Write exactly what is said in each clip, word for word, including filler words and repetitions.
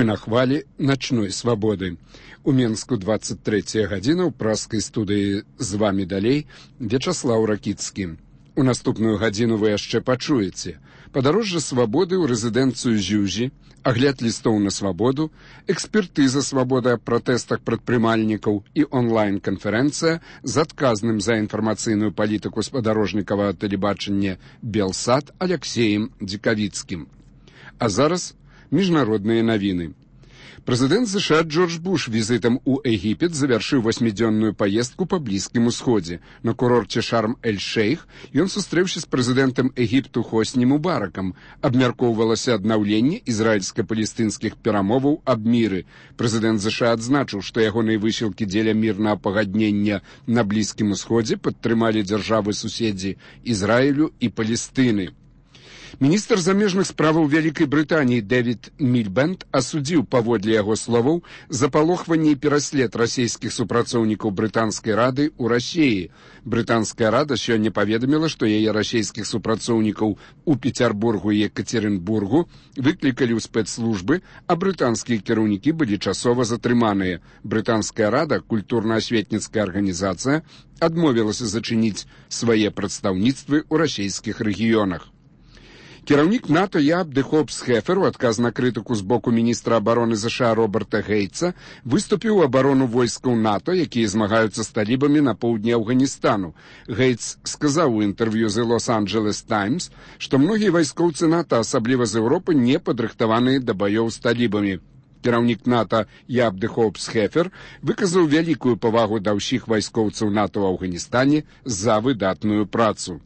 Вы на хвалі начной свабоды. У Менску двадцать третья гадзіна, ў праскай студыі з вамі далей Вячаслаў Ракіцкі. У наступную гадзіну вы яшчэ пачуеце падарожжа свабоды ў рэзідэнцыю Зюзі, агляд лістоў на свабоду, экспертыза свабоды аб пратэстах прадпрымальнікаў і онлайн-канферэнцыя з адказным за інфармацыйную палітыку спадарожнікавага тэлебачання Белсат Аляксеем Дзікавіцкім. А зараз міжнародныя навіны. Прэзідэнт США Джордж Буш візітам у Егіпет завяршыў васьмідзённую паездку па Блізкім усходзе. На курорце Шарм-эль-Шейх ён сустрэўся з прэзідэнтам Егіпту Хосні Мубаракам. Абмяркоўвалася аднаўленне ізраільска-палестынскіх перамоваў аб міры. Прэзідэнт США адзначыў, што ягоныя высілкі дзеля мірнага пагаднення на Блізкім усходзе падтрымалі дзяржавы-суседзі Ізраілю і Палестыны. Міністр замежных справаў Вялікай Брытаніі Дэвід Мільбэнд асудзіў, паводле яго словаў, запалохванне і пераслед расійскіх супрацоўнікаў Брытанскай рады ў Расіі. Брытанская рада сёння паведаміла, што яе расійскіх супрацоўнікаў у Пецярбургу і Екатеринбургу выклікалі ў спецслужбы, а брытанскія кіраўнікі былі часова затрыманыя. Брытанская рада, культурна-асветніцкая арганізацыя, адмовілася зачыніць свае прадстаўніцтвы ў расійскіх рэгіёнах. Кіраўнік НАТО Яаб де Хопс-Хефер у адказ на крытыку з боку міністра абароны США Роберта Гейтса выступіў у абарону войскаў НАТО, якія змагаюцца з талібамі на поўдні Афганістану. Гейтс сказаў у інтэрв'ю з Лос-Анджелес Таймс, што многія вайскоўцы НАТО, асабліва з Еўропы, не падрыхтаваныя да баёў з талібамі. Кіраўнік НАТО Яаб де Хопс-Хефер выказаў вялікую павагу да ўсіх вайскоўцаў НАТО ў Афганістане за выдатную працу.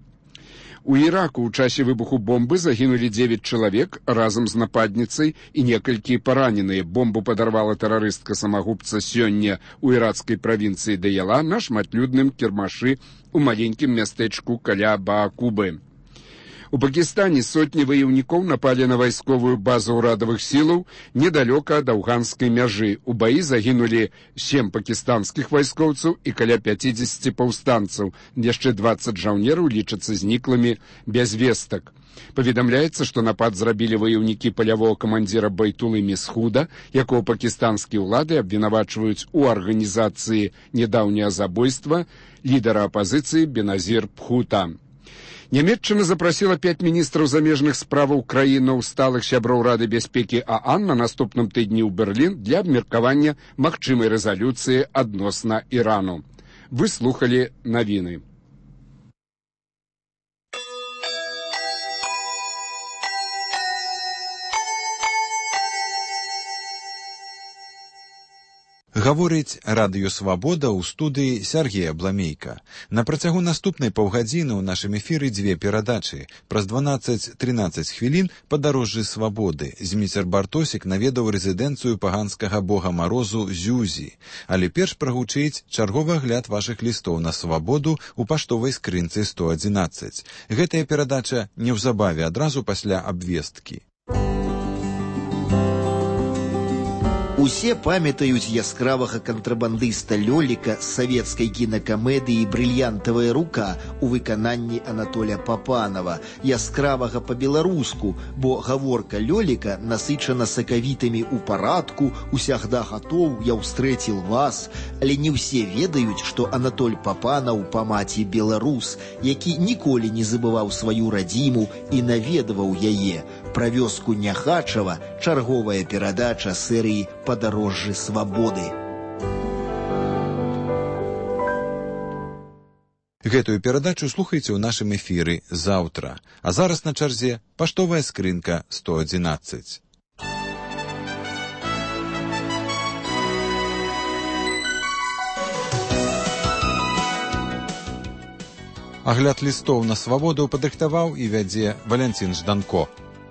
У Іраку ў часе выбуху бомбы загінулі дзевяць чалавек разам з нападніцай і некалькі параненыя. Бомбу падарвала тэрарыстка-самагубца сёння ў ірацкай правінцыі Даяла на шматлюдным кірмашы ў маленькім мястэчку каля Баакубы. У Пакістане сотні ваяўнікоў напалі на вайсковую базу ўрадавых сілаў недалёка ад афганскай мяжы. У баі загінулі сем пакістанскіх вайскоўцаў і каля пяцідзесяці паўстанцаў. Яшчэ дваццаць жаўнераў лічацца зніклымі без вестак. Паведамляецца, што напад зрабілі ваяўнікі палявога камандзіра Байтулы Месхуда, якого пакістанскія ўлады абвінавачваюць у арганізацыі нядаўняга забойства лідара апазіцыі Беназір Пхута. Нямецчына запрасіла пяць міністраў замежных справаў краінаў сталых сяброў Рады бяспекі ААН на наступным тыдні ў Берлін для абмеркавання магчымай рэзалюцыі адносна Ірану. Вы слухалі навіны. Гаворыць радыё «Свабода» ў студыі Сяргея Бламейка. На працягу наступнай паўгадзіны ў нашым эфіры дзве перадачы. Праз дванаццаць-трынаццаць хвілін падарожжы свабоды. Зміцер Бартосік наведаў рэзідэнцыю паганскага бога марозу Зюзі. Але перш прагучыць чарговы агляд вашых лістоў на свабоду ў паштовай скрынцы сто адзінаццаць. Гэтая перадача неўзабаве адразу пасля абвесткі. Усе памятаюць яскравага кантрабандыста Лёліка з савецкай кінакамедыі «Брыльянтавая рука» у выкананні Анатоля Папанова, яскравага па-беларуску, бо гаворка Лёліка насычана сакавітамі ў парадку, усягда гатоў, я ўстрэціл вас, але не ўсе ведаюць, што Анатоль Папанаў па маці беларус, які ніколі не забываў сваю радзіму і наведваў яе. Пра вёску Няхачава чарговая перадача серыі «Падарожжы свабоды». Гэтую перадачу слухайце ў нашым эфіры заўтра. А зараз на чарзе паштовая скрынка сто адзінаццаць. Агляд лістоў на свабоду падрыхтаваў і вядзе Валянцін Жданко.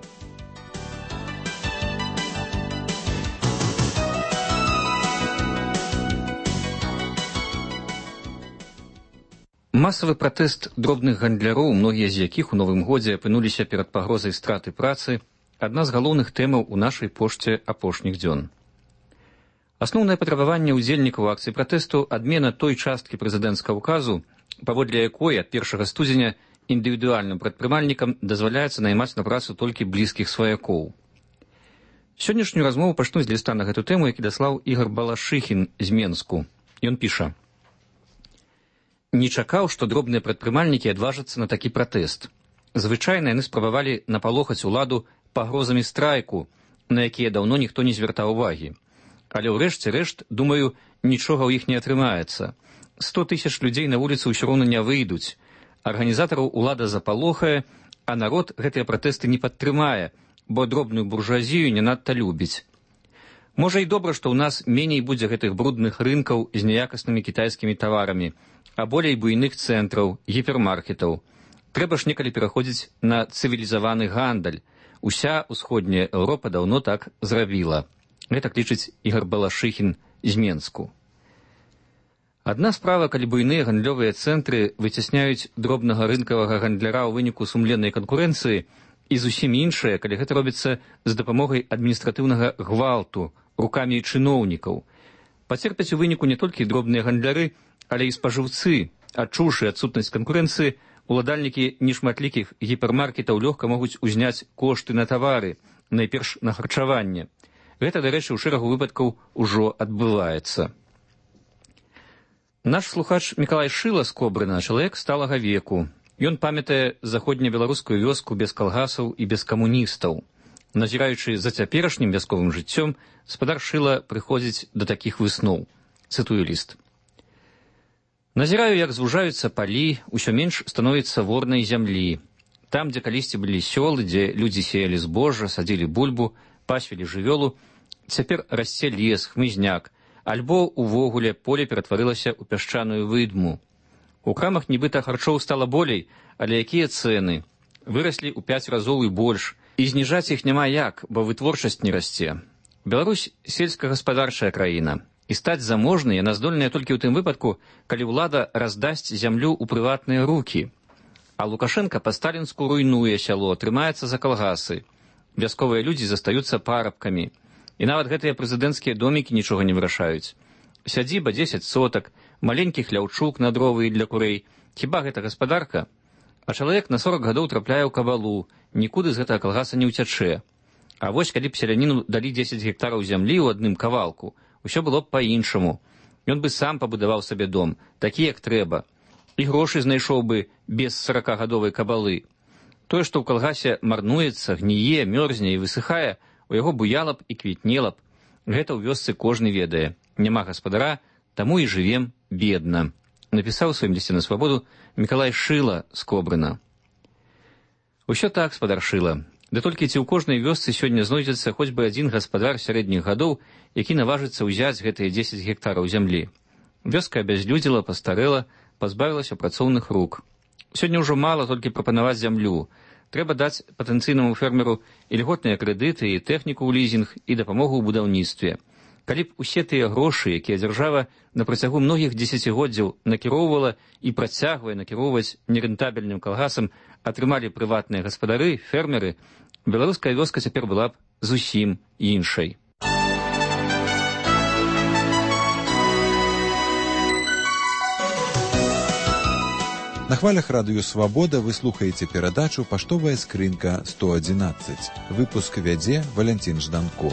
Масавы пратэст дробных гандляроў, многія з якіх у новым годзе апынуліся перад пагрозай страты працы, адна з галоўных тэмаў у нашай пошце апошніх дзён. Асноўнае патрабаванне ўдзельнікаў акцыі пратэсту адмена той часткі прэзідэнцкага ўказу, паводле якой ад першага студзеня індывідуальным прадпрымальнікам дазваляецца наймаць на працу толькі блізкіх сваякоў. Сённяшнюю размову пачну з ліста на гэту тэму, які даслаў Ігар Балашыхін з Менску. Ён піша: «Не чакаў, што дробныя прадпрымальнікі адважацца на такі пратэст. Звычайна яны спрабавалі напалохаць уладу пагрозамі страйку, на якія даўно ніхто не звяртаў увагі. Але ўрэшце рэшт, думаю, нічога ў іх не атрымаецца. сто тысяч людзей на вуліцу ўсё роўна не выйдуць. Арганізатараў улада запалохае, а народ гэтыя пратэсты не падтрымае, бо дробную буржуазію не надта любіць. Можа і добра, што ў нас меней будзе гэтых брудных рынкаў з няякаснымі кітайскімі таварамі, а болей буйных цэнтраў, гіпермаркетаў. Трэба ж некалі пераходзіць на цывілізаваны гандаль. Уся ўсходняя Еўропа даўно так зрабіла». Гэтак лічыць Ігар Балашыхін з Менску. Адна справа, калі буйныя гандлёвыя цэнтры выцясняюць дробнага рынкавага гандляра ў выніку сумленнай канкурэнцыі, і зусім іншая, калі гэта робіцца з дапамогай адміністратыўнага гвалту рукамі чыноўнікаў. Пацерпяць у выніку не толькі дробныя гандляры, але і спажыўцы. Адчуўшы адсутнасць канкурэнцыі, уладальнікі нешматлікіх гіпермаркетаў лёгка могуць узняць кошты на тавары, найперш на харчаванне. Гэта, дарэчы, у шэрагу выпадкаў ужо адбываецца. Наш слухач Мікалай Шыла з Кобрына чалавек сталага веку. Ён памятае заходнебеларускую вёску без калгасаў і без камуністаў. Назіраючы за цяперашнім вясковым жыццём, спадар Шыла прыходзіць да такіх высноў. Цытую ліст. «Назіраю, як звужаюцца палі, усё менш становіцца ворнай зямлі. Там, дзе калісьці былі сёлы, дзе людзі сеялі збожжа, садзілі бульбу, пасвілі жывёлу, цяпер расце лес, хмызняк, альбо увогуле поле ператварылася ў пясчаную выдму. У крамах нібыта харчоў стала болей, але якія цэны? Выраслі ў пяць разоў і больш, і зніжаць іх няма як, бо вытворчасць не расце. Беларусь сельскагаспадарчая краіна, і стаць заможнай яна здольная толькі ў тым выпадку, калі ўлада раздасць зямлю ў прыватныя рукі. А Лукашенка па-сталінску руйнуе сяло, трымаецца за калгасы. Вясковыя людзі застаюцца парабкамі. І нават гэтыя прэзідэнцкія домікі нічога не вырашаюць. Сядзіба дзесяць сотак, маленькі хляўчук на дровы для курэй. Хіба гэта гаспадарка? А чалавек на сорак гадоў трапляе ў кабалу, нікуды з гэтага калгаса не ўцячэ. А вось калі б селяніну далі дзесяць гектараў зямлі ў адным кавалку, усё было б па-іншаму. Ён бы сам пабудаваў сабе дом, такі як трэба. І грошы знайшоў бы без саракагадовай кабалы. Тое, што ў калгасе марнуецца, гніе, мёрзне і высыхае, у яго буяла б і квітнела б. Гэта ў вёсцы кожны ведае. Няма гаспадара, таму і жывем бедна. Напісаў у сваім лісце на свабоду Мікалай Шыла з Кобрына. Усё так, спадар Шыла. Да толькі ці ў кожнай вёсцы сёння знойдзецца хоць бы адзін гаспадар сярэдніх гадоў, які наважыцца ўзяць гэтыя дзесяць гектараў зямлі. Вёска абязлюдзіла, пастарэла, пазбавілася працоўных рук. Сёння ўжо мала толькі прапанаваць зямлю. Трэба даць патэнцыйнаму фермеру і льготныя крэдыты, і тэхніку ў лізінг, і дапамогу ў будаўніцтве. Калі б усе тыя грошы, якія дзяржава на працягу многіх дзесяцігоддзяў накіроўвала і працягвае накіроўваць нерэнтабельным калгасам, атрымалі прыватныя гаспадары, фермеры, беларуская вёска цяпер была б зусім іншай. На хвалях радыё «Свабода» вы слухаеце перадачу «Паштовая скрынка сто адзінаццаць». Выпуск вядзе Валянцін Жданко.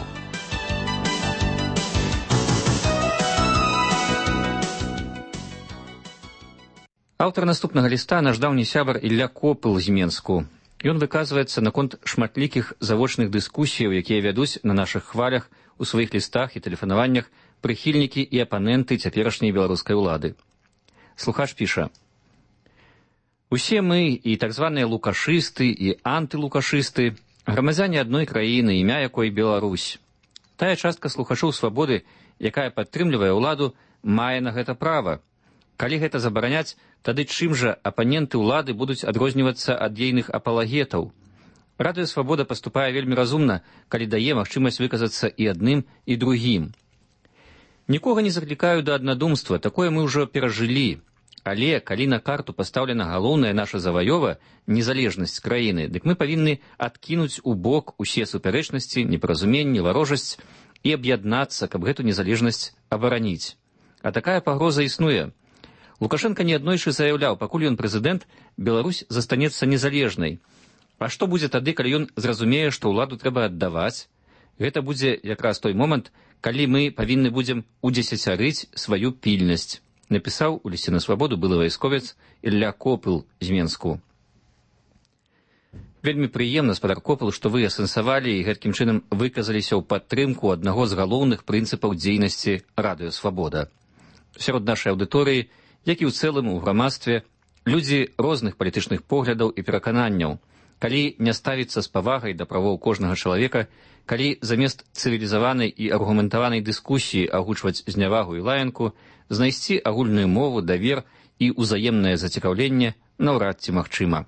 Аўтар наступнага ліста наш даўні сябар Ілля Копыл з Менску. Ён выказваецца наконт шматлікіх завочных дыскусіяў, якія вядуць на нашых хвалях у сваіх лістах і тэлефанаваннях прыхільнікі і апаненты цяперашняй беларускай улады. Слухач піша: «Усе мы, і так званыя лукашысты, і антылукашысты, грамадзяне адной краіны, імя якой Беларусь. Тая частка слухачоў свабоды, якая падтрымлівае ўладу, мае на гэта права. Калі гэта забараняць, тады чым жа апаненты ўлады будуць адрознівацца ад ейных апалагетаў? Радыё «Свабода» паступае вельмі разумна, калі дае магчымасць выказацца і адным, і другім. Нікога не заклікаю да аднадумства, такое мы ўжо перажылі. Але калі на карту пастаўлена галоўная наша заваёва, незалежнасць краіны, дык мы павінны адкінуць у бок усе супярэчнасці, непаразуменні, варожасць і аб'яднацца, каб гэту незалежнасць абараніць. А такая пагроза існуе. Лукашенка неаднойчы заяўляў, пакуль ён прэзідэнт, Беларусь застанецца незалежнай. А што будзе тады, калі ён зразумее, што ўладу трэба аддаваць? Гэта будзе якраз той момант, калі мы павінны будзем удзесяцярыць сваю пільнасць, напісаў у лісце на свабоду былы вайсковец Ілля Копыл з Менску. Вельмі прыемна, спадар Копыл, што вы асэнсавалі і гэткім чынам выказаліся ў падтрымку аднаго з галоўных прынцыпаў дзейнасці радыё «Свабода». Сярод нашай аўдыторыі, як і ў цэлым у грамадстве, людзі розных палітычных поглядаў і перакананняў. Калі не ставіцца з павагай да правоў кожнага чалавека, калі замест цывілізаванай і аргументаванай дыскусіі агучваць знявагу і лаянку, знайсці агульную мову, давер і ўзаемнае зацікаўленне наўрад ці магчыма.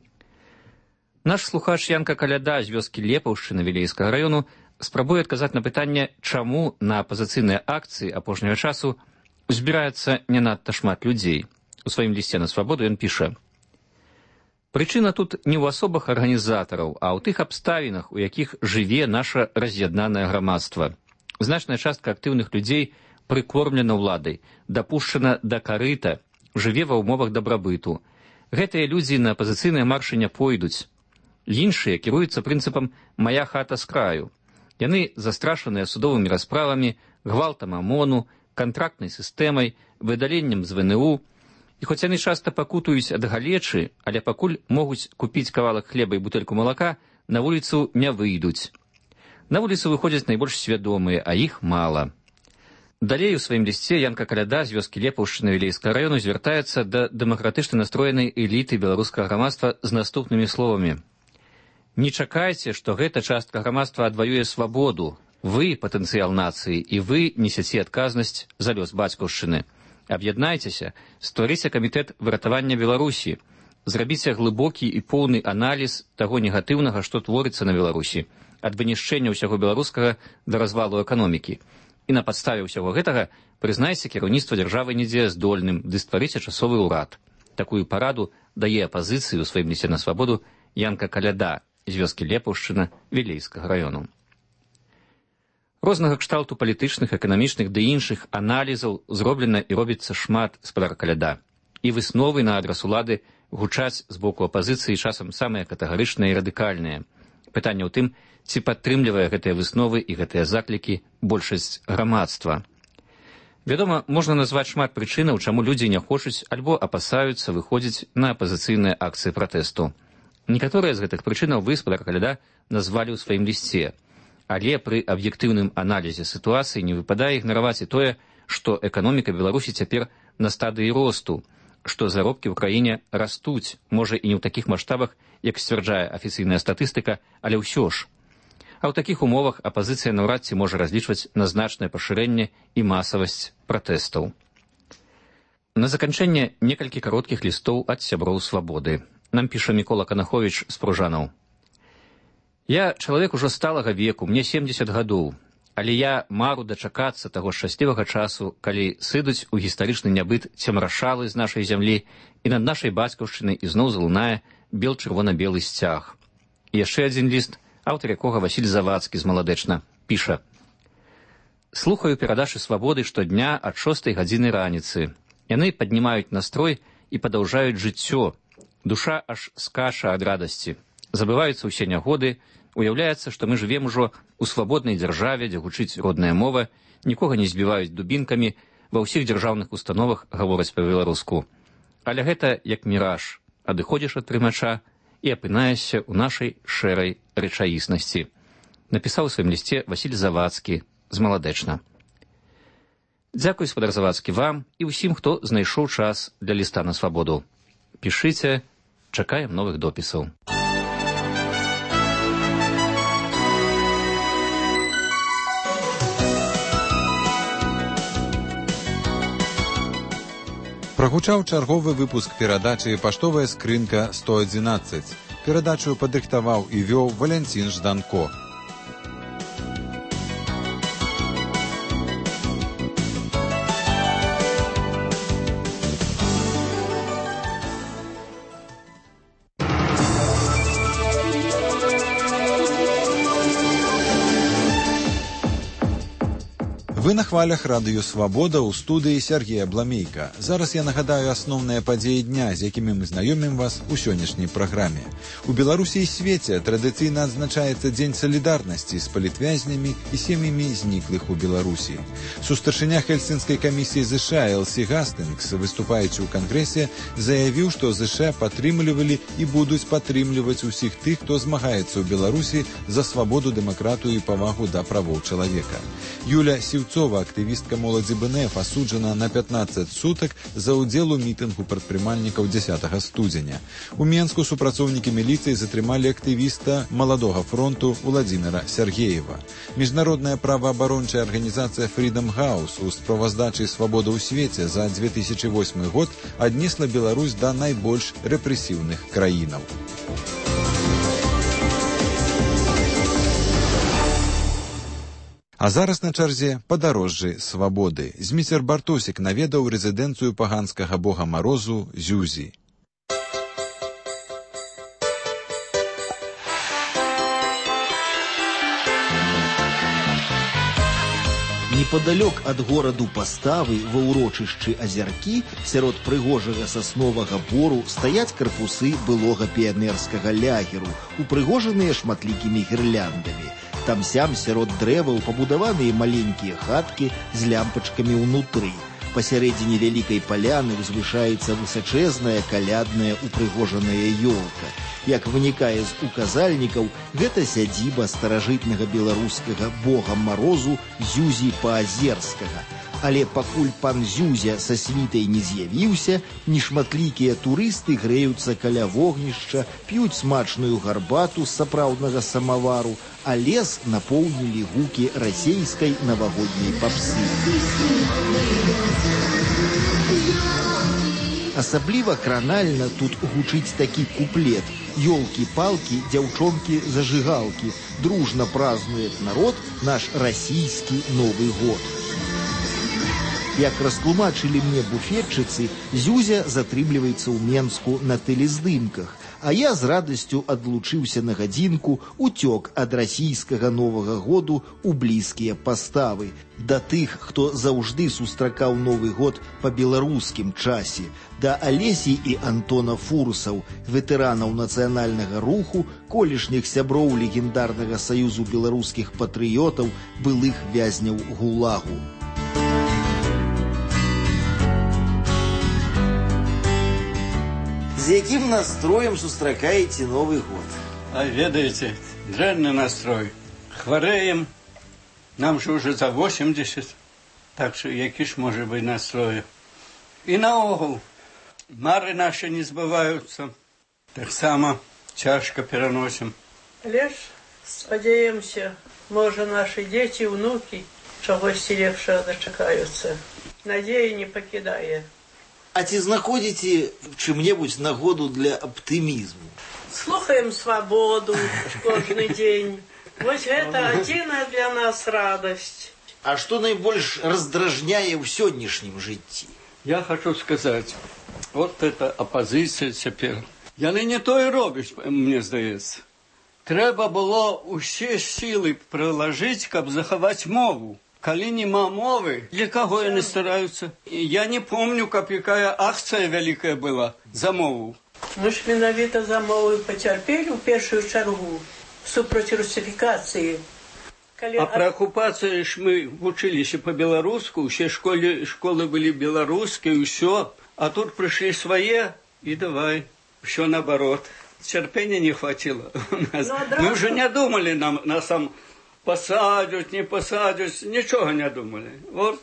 Наш слухач Янка Каляда з вёскі Лепаўшчына Вілейскага раёну спрабуе адказаць на пытанне, чаму на апазіцыйныя акцыі апошняга часу збіраецца не надта шмат людзей. У сваім лісце на свабоду ён піша: «Прычына тут не ў асобах арганізатараў, а ў тых абставінах, у якіх жыве наша раз'яднанае грамадства. Значная частка актыўных людзей прыкормлена ўладай, дапушчана да карыта, жыве ва ўмовах дабрабыту. Гэтыя людзі на апазіцыйныя маршы не пойдуць. Іншыя кіруюцца прынцыпам «мая хата з краю». Яны застрашаныя судовымі расправамі, гвалтам АМОНу, кантрактнай сістэмай, выдаленнем з ВНУ. І хоць яны часта пакутуюць ад галечы, але пакуль могуць купіць кавалак хлеба і бутэльку малака, на вуліцу не выйдуць. На вуліцу выходзяць найбольш свядомыя, а іх мала». Далей у сваім лісце Янка Каляда з вёскі Лепаўшчына Вілейскага раёну звяртаецца да дэмакратычна настроенай эліты беларускага грамадства з наступнымі словамі: «Не чакайце, што гэта частка грамадства адваюе свабоду. Вы патэнцыял нацыі, і вы несяце адказнасць за лёс бацькаўшчыны. Аб'яднайцеся, стварыце камітэт выратавання Беларусі, зрабіце глыбокі і поўны аналіз таго негатыўнага, што творыцца на Беларусі, ад вынішчэння ўсяго беларускага да развалу эканомікі. І на падставе ўсяго гэтага прызнайце кіраўніцтва дзяржавы недзеяздольным, ды стварыце часовы ўрад». Такую параду дае апазіцыі ў сваім лісце на свабоду Янка Каляда з вёскі Лепаўшчына Вілейскага раёну. Рознага кшталту палітычных, эканамічных ды іншых аналізаў зроблена і робіцца шмат, спадар Каляда. І высновы на адрас улады гучаць з боку апазіцыі часам самыя катэгарычныя і радыкальныя. Пытанне ў тым, ці падтрымлівае гэтыя высновы і гэтыя заклікі большасць грамадства. Вядома, можна назваць шмат прычынаў, чаму людзі не хочуць альбо апасаюцца выходзіць на апазіцыйныя акцыі пратэсту. Некаторыя з гэтых прычынаў вы, спадар Каляда, назвалі ў сваім лісце. Але пры аб'ектыўным аналізе сітуацыі не выпадае ігнараваць і тое, што эканоміка Беларусі цяпер на стадыі росту, што заробкі ў краіне растуць, можа і не ў такіх маштабах, як сцвярджае афіцыйная статыстыка, але ўсё ж. А ў такіх умовах апазіцыя наўрад ці можа разлічваць на значнае пашырэнне і масавасць пратэстаў. На заканчэнне некалькі кароткіх лістоў ад сяброў свабоды. Нам піша Мікола Канаховіч з Пружанаў. «Я чалавек ужо сталага веку, мне семдзесят гадоў, але я мару дачакацца таго шчаслівага часу, калі сыдуць у гістарычны нябыт цемрашалы з нашай зямлі і над нашай бацькаўшчынай ізноў залунае бел-чырвона-белы сцяг». І яшчэ адзін ліст, аўтар якога Васіль Завадскі з Маладэчна, піша: «Слухаю перадачы свабоды штодня ад шостай гадзіны раніцы. Яны паднімаюць настрой і падаўжаюць жыццё. Душа аж скача ад радасці. Забываюцца ўсе нягоды, уяўляецца, што мы жывем ужо у свабоднай дзяржаве, дзе гучыць родная мова, нікога не збіваюць дубінкамі, ва ўсіх дзяржаўных установах гавораць па-беларуску. Але гэта як міраж, адыходзіш ад прымача і апынаешся ў нашай шэрай рэчаіснасці». Напісаў у сваім лісце Васіль Завадскі з Маладэчна. Дзякуй, спадар Завадскі, вам і ўсім, хто знайшоў час для ліста на свабоду. Пішыце, чакаем новых допісаў. Прагучаў чарговы выпуск перадачы «Паштовая скрынка сто адзінаццаць». Перадачу падрыхтаваў і вёў Валянцін Жданко. Вы на хвалях радыё Свабода ў студыі Сергея Бламейка. Зараз я нагадаю асноўныя падзеі дня, з якімі мы знаёмім вас у сённяшняй праграме. У Беларусі і свеце традыцыйна адзначаецца Дзень салідарнасці з палітвязнямі і сем'ямі зніклых у Беларусі. Сустаршыня Хельсінскай камісіі ЗША Элсі Гастынгс, выступаючы ў кангрэсе, заявіў, што ЗША падтрымлівалі і будуць падтрымліваць усіх тых, хто змагаецца ў Беларусі за свабоду, дэмакратыю і павагу да правоў чалавека. Юля Сіўцова, актывістка моладзі БНФ, асуджана на пятнаццаць сутак за ўдзел у мітынгу прадпрымальнікаў дзесятага студзеня. У Менску супрацоўнікі міліцыі затрымалі актывіста Маладога фронту Владзіміра Сергеева. Міжнародная праваабарончая арганізацыя Freedom House у справаздачы «Свабода ў свеце» за две тысячи восьмы год аднесла Беларусь да найбольш рэпрэсіўных краінаў. А зараз на чарзе падарожжы свабоды. Зміцер Бартосік наведаў рэзідэнцыю паганскага бога марозу Зюзі. Непадалёк ад гораду Паставы ва ўрочышчы Азяркі сярод прыгожага сасновага бору стаяць карпусы былога піянерскага лягеру, упрыгожаныя шматлікімі гірляндамі. Там-сям сярод дрэваў пабудаваныя маленькія хаткі з лямпачкамі ўнутры. Пасярэдзіне вялікай паляны ўзвышаецца высачэзная калядная упрыгожаная ёлка. Як вынікае з указальнікаў, гэта сядзіба старажытнага беларускага бога марозу Зюзі Паазерскага. Але пакуль пан Зюзя са світай не з'явіўся, нешматлікія турысты грэюцца каля вогнішча, п'юць смачную гарбату з сапраўднага самавару, а лес напоўнілі гукі расейскай навагодняй папсы. Асабліва кранальна тут гучыць такі куплет: «Ёлкі-палкі, дзяўчонкі-зажыгалкі, дружна празднует народ наш расійскі Новы год». Як растлумачылі мне буфетчыцы, Зюзя затрымліваецца ў Менску на тэлездымках, а я з радасцю адлучыўся на гадзінку, уцёк ад расійскага Новага году ў блізкія Паставы, да тых, хто заўжды сустракаў Новы год па беларускім часе, да Алесі і Антона Фурсаў, ветэранаў нацыянальнага руху, колішніх сяброў легендарнага саюзу беларускіх патрыётаў, былых вязняў гулагу. З якім настроем сустракаеце Новы год? А ведаеце, дрэнны настрой. Хварэем, нам же уже за восемьдесят, так что які ж можа быць настрой. І наогул, мары наши не збываюцца, таксама цяжка пераносім. Але ж спадзяемся, можа нашы дзеці, ўнукі чагосьці лепшага дачакаюцца. Надзея не пакідае. А ці знаходзіце чым-небудзь нагоду для аптымізму? Слухаем свабоду кожны дзень. Вось гэта адзіная для нас радасць. А што найбольш раздражняе ў сённяшнім жыцці? Я хочу сказаць, вот эта апазіцыя цяпер. Яны не тое робяць, мне здаецца. Трэба было ўсе сілы прылажыць, каб захаваць мову. Калі нема мовы, для каго яны стараюцца? Я не помню, каб якая акцыя вялікая была за мову. Мы ж менавіта за мову пацярпелі ў першую чаргу супраць русіфікацыі. Калі... А пра акупацыю ж мы вучыліся па-беларуску, усе школы, школы былі беларускія, ўсё. А тут прыйшлі свае, і давай, ўсё наоборот. Цярпення не хватило у нас. Мы уже не думали, нам, нас там посадят, не посадят, ничего не думали. Вот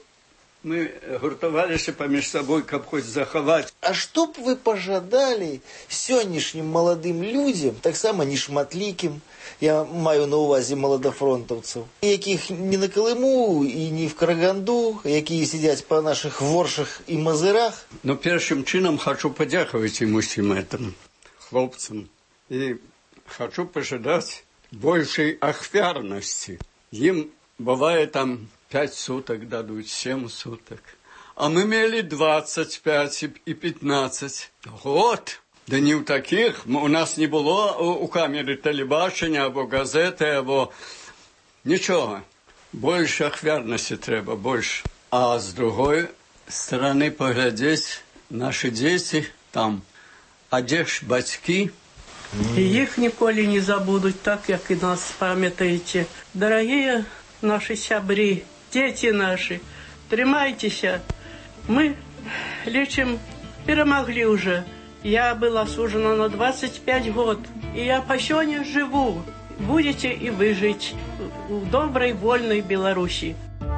мы гуртовалися паміж собой, каб хоць захаваць. А што б вы пажадалі сённяшнім маладым людзям, таксама нешматлікім, я маю на увазе маладафронтаўцаў, якіх не на Калыму і не в Караганду, якія сидять па наших воршах і мазырах? Ну, першым чынам хочу падзякаваць ім усім гэтым хлопцам. І хочу пожадаць большей ахвярнасці. Ім бывае там пять суток дадут, семь суток. А мы имели двадцать пять и пятнадцать. Год. Да не у таких. У нас не было у камеры телебачення, або газети, або нічого. больше ахвярности треба, больше. А с другой стороны поглядеть, наши дети там, а де ж батьки? И их николи не забудут, так, как и нас памятаете. Дорогие наши сябри, дети наши, тримайтесь. Мы лечим, перемогли уже. Я была осуждена на двадцать пять год, и я по сегодня живу. Будете и вы жить в доброй, вольной Беларуси.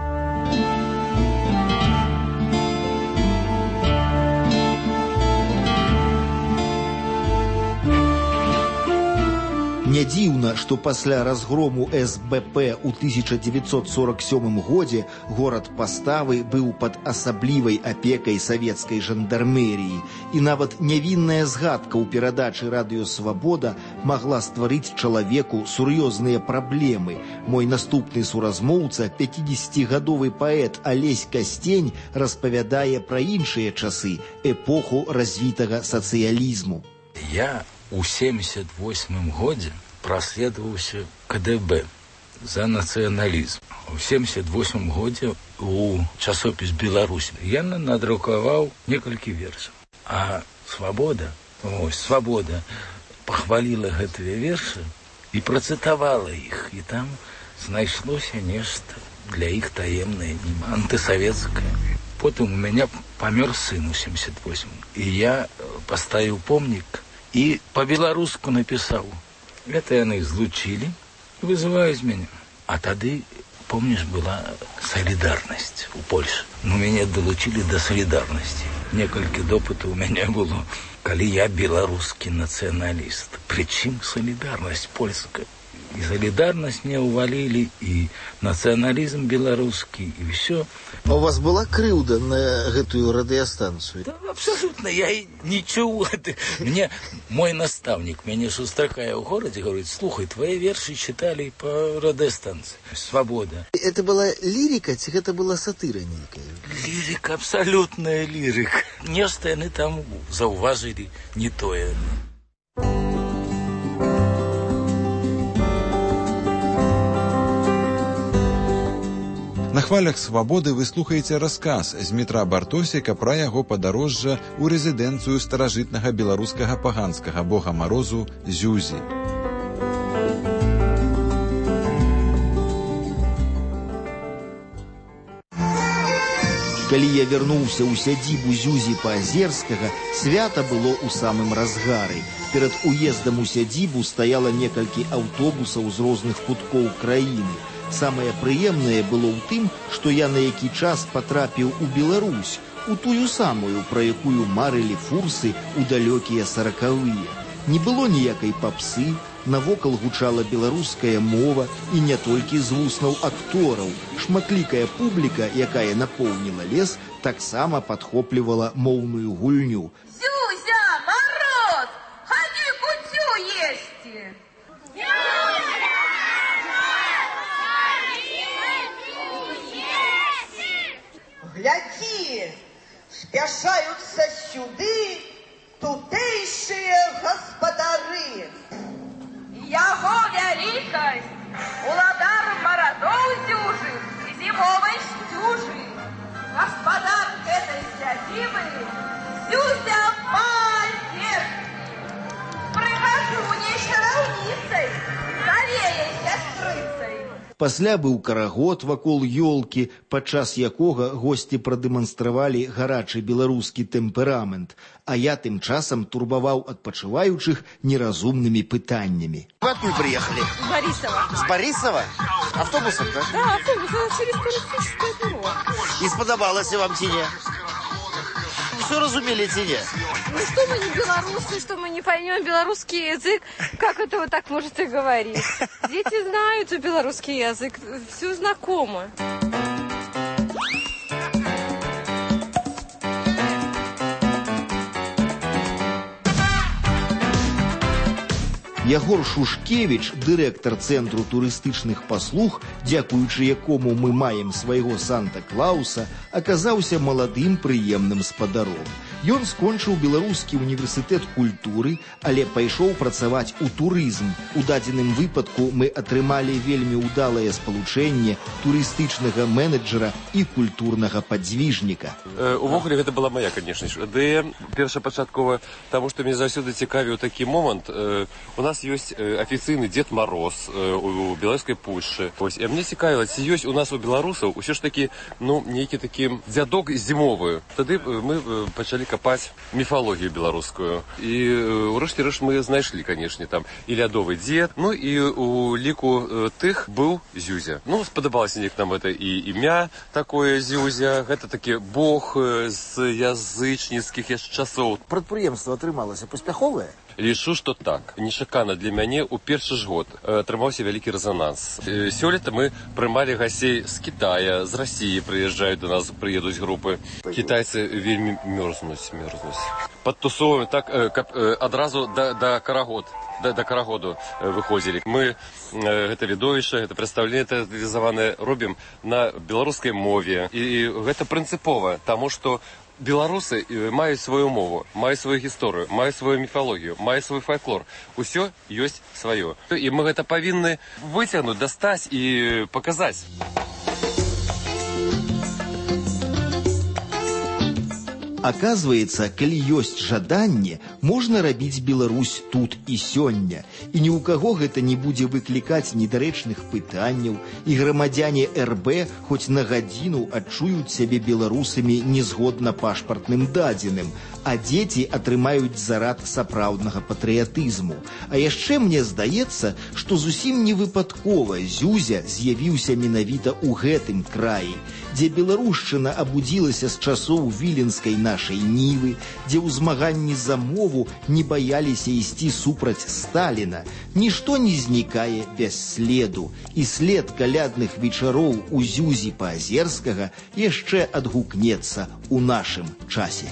Не дзіўна, што пасля разгрому эс бэ пэ ў тысяча дзевяцьсот сорок сёмым годзе горад Паставы быў пад асаблівай апекай савецкай жандармеріі, і нават нявінная згадка ў перадачы «Радыёсвабода» магла стварыць чалавеку сур'ёзныя праблемы. Мой наступны суразмоўца, пяцідзесяцігадовы паэт Алесь Касцень, распавядае пра іншыя часы, эпоху развітага сацыялізму. Я у семьдесят восьмым годзе праследаваўся ка дэ бэ за нацыяналізм. У семьдесят восьмым годзе у часопіс «Беларусь» я надрукаваў некалькі вершаў. А «Свабода», ось, «Свабода» пахваліла гэтыя вершы і працытавала іх. І там знайшлося нешта для іх таемнае, антысавецкае. Потым у мяне памёр сын у семьдесят восьмым. І я паставіў помнік и по-беларуску написал. Это яны злучили, вызываюць мяне. А тады, помнишь, была солидарность у Польши. Ну, меня долучили до солидарности. Некалькі допытаў у меня было, калі я беларускі нацыяналіст. Причым солидарность польская. И солидарность мне увалили, и национализм белорусский, и все. А у вас была крыўда на гэтую радиостанцию? Да, абсолютно. Я и ничего. Мне мой наставник, меня сустракая в городе, говорит: слухай, твои верши читали по радиостанции. «Свобода». Это была лирика, ці это была сатыра некая? Лирика, абсолютная лирика. Нешта яны там зауважили не тое. На хвалях «Свабоды» вы слухаеце расказ з Дмітра Бартосіка пра яго падарожжа ў рэзідэнцыю старажытнага беларускага паганскага бога марозу Зюзі. Калі я вярнуўся ў сядзібу Зюзі Паазерскага, свята было ў самым разгары. Перад уездам у сядзібу стаяла некалькі аўтобусаў з розных куткоў краіны. Самае прыемнае было ў тым, што я на які час патрапіў у Беларусь, у тую самую, пра якую марылі фурсы ў далёкія саракавыя. Не было ніякай папсы, навокал гучала беларуская мова, і не толькі з вуснаў актораў. Шматлікая публіка, якая напоўніла лес, таксама падхоплівала моўную гульню. Зюзя, Мороз, ходи кутю есці! Гляди, спяшаются сюды тутейшие господары. Яго вялікасць, уладар марадоў дзюжых і зімовай сцюжы. Гаспадар гэтай сядзібы Зюзя Паазерскі. Прыхожу не чараўніцай, завеяй сястрыцай. Пасля быў карагод вакол ёлкі, падчас якога госці прадэманстравалі гарачы беларускі тэмперамент, а я тым часам турбаваў адпачываючых неразумнымі пытаннямі. Вы откуда приехали? С Борисова. С Борисова? Автобусом, да? Да, автобусом через туристическое бюро. И сподобалось вам тине? Все разумели тине? Ну что мы не белорусы, что мы не поймем белорусский язык? Как это вы так можете говорить? Дети знают белорусский язык, все знакомо. Ягор Шушкевич, дырэктар цэнтру турыстычных паслуг, дзякуючы якому мы маем свайго Санта-Клауса, аказаўся маладым прыемным спадаром. Ён скончыў Беларускі універсітэт культуры, але пайшоў працаваць у турызм. У дадзеным выпадку мы атрымалі вельмі ўдалае спалучэнне турыстычнага менеджера і культурнага падзвіжніка. Увогуле гэта была моя, конечно ж, ідэя першапачаткова, таму што мне заўсёды цікавіў такі момант. У нас ёсць афіцыйны Дед Мороз у беларускай Польшчы. Вось, і мне цікавіла, ці ёсць у нас у беларусаў усё ж такі, ну, нейкі такі дзядок зімовы. Тады мы пачалі капаць міфалогію беларускую. І ўрэшце рэшт мы знайшлі, канешне, там і лядовы дзед, ну і у ліку тых быў Зюзя. Ну, спадабалася неяк нам гэта і імя такое Зюзя, гэта такі бог з язычніцкіх яшчэ часоў. Прадпрыемства атрымалася паспяховае? Лічу, што так. Нечакана для мяне ў першы ж год атрымаўся вялікі рэзананс. Сёлета мы прымалі гасцей з Китая, з Расіі прыязджаюць до нас, прыедуць групы. Кітайцы вельмі мёрзнуць, мёрзнуць. Падтусоўваем так, каб адразу да, да карагод. Да, да карагоду выходзілі. Мы гэта відовішча, гэта прадстаўленне тэатралізаванае робім на беларускай мове. І гэта прынцыпова, таму што беларусы маюць сваю мову, маюць сваю гісторыю, маюць сваю міфалогію, маюць свой фальклор. Усё ёсць сваё. І мы гэта павінны выцягнуць, дастаць і паказаць. Оказывается, калі ёсць жаданне, можна рабіць Беларусь тут і сёння. І ні ў каго гэта не будзе выклікаць недарэчных пытанняў, і грамадзяне эр бэ хоць на гадзіну адчуюць сябе беларусамі незгодна пашпартным дадзеным, а дзеці атрымаюць зарад сапраўднага патрыятызму. А яшчэ мне здаецца, што зусім не выпадкова Зюзя з'явіўся менавіта ў гэтым краі, дзе беларушчына абудзілася з часоў віленскай нашай нівы, дзе ў змаганні за мову не баяліся ісці супраць Сталіна. Нішто не знікае без следу, і след калядных вечароў у Зюзі Паазерскага яшчэ адгукнецца ў нашым часе.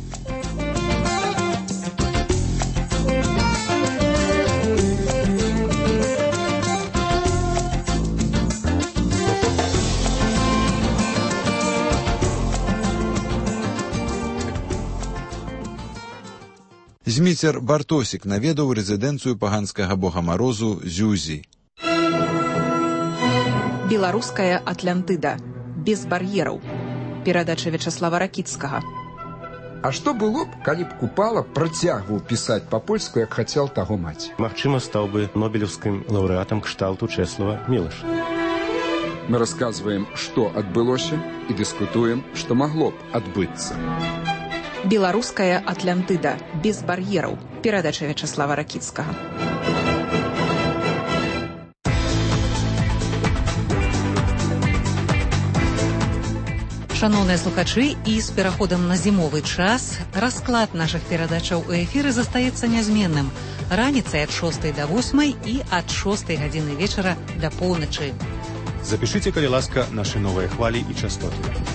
Зміцер Бартосік наведаў рэзідэнцыю паганскага бога Марозу Зюзі. Беларуская Атлантыда. Без бар'ераў. Перадача Вячаслава Ракіцкага. А што было б, калі б Купала працягваў пісаць па-польску, як хацеў таго маці? Магчыма, стаў бы нобелеўскім лаўрэатам кшталту Чэслава Мілаша. Мы расказваем, што адбылося, і дыскутуем, што магло б адбыцца. Беларуская Атлантыда. Без бар'ераў. Перадача Вячаслава Ракіцкага. Шановныя слухачы, і з пераходам на зімовы час расклад нашых перадачаў у эфіры застаецца нязменным. Раніцай ад шостай да восьмай і ад шостай гадзіны вечара да поўначы. Запішыце, калі ласка, нашы новыя хвалі і частоты.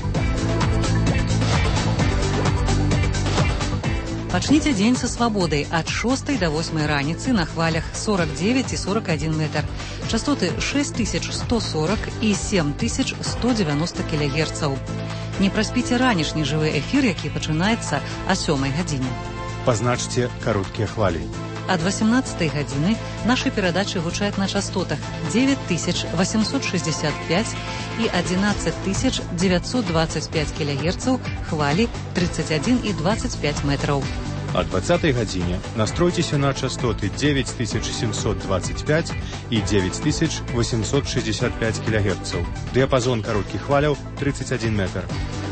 Пачніце дзень са свабодай ад шостай да восьмай раніцы на хвалях сорок девять і сорок один метр. Частоты шесть тысяч сто сорок і семь тысяч сто девяносто кілогерцаў. Не праспіце ранішні жывы эфір, які пачынаецца о сёмай гадзіне. Пазначце кароткія хвалі. Ад восемнадцатай гадзіны нашы перадачы гучаць на частотах девять тысяч восемьсот шестьдесят пять і одиннадцать тысяч девятьсот двадцать пять кілогерцаў, хвалі тридцать один і двадцать пять метраў. О двадцатай гадзіне настройцеся на частоты девять тысяч семьсот двадцать пять і девять тысяч восемьсот шестьдесят пять кілогерцаў. Дыяпазон кароткіх хваляў тридцать один метр.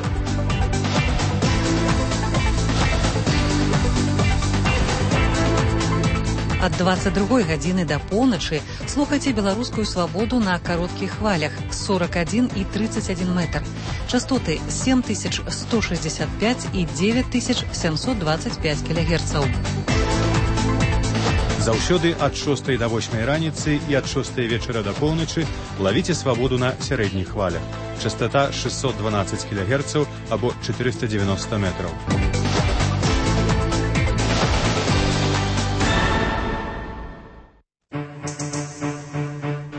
Ад двадцать другой гадзіны да поўначы слухайце беларускую свабоду на кароткіх хвалях сорок один і тридцать один метр. Частоты семь тысяч сто шестьдесят пять і девять тысяч семьсот двадцать пять кілогерцаў. Заўсёды ад шостай да восьмай раніцы і ад шостай вечара да поўначы лавіце свабоду на сярэдніх хвалях. Частота шестьсот двенадцать кілогерцаў або четыреста девяносто метров.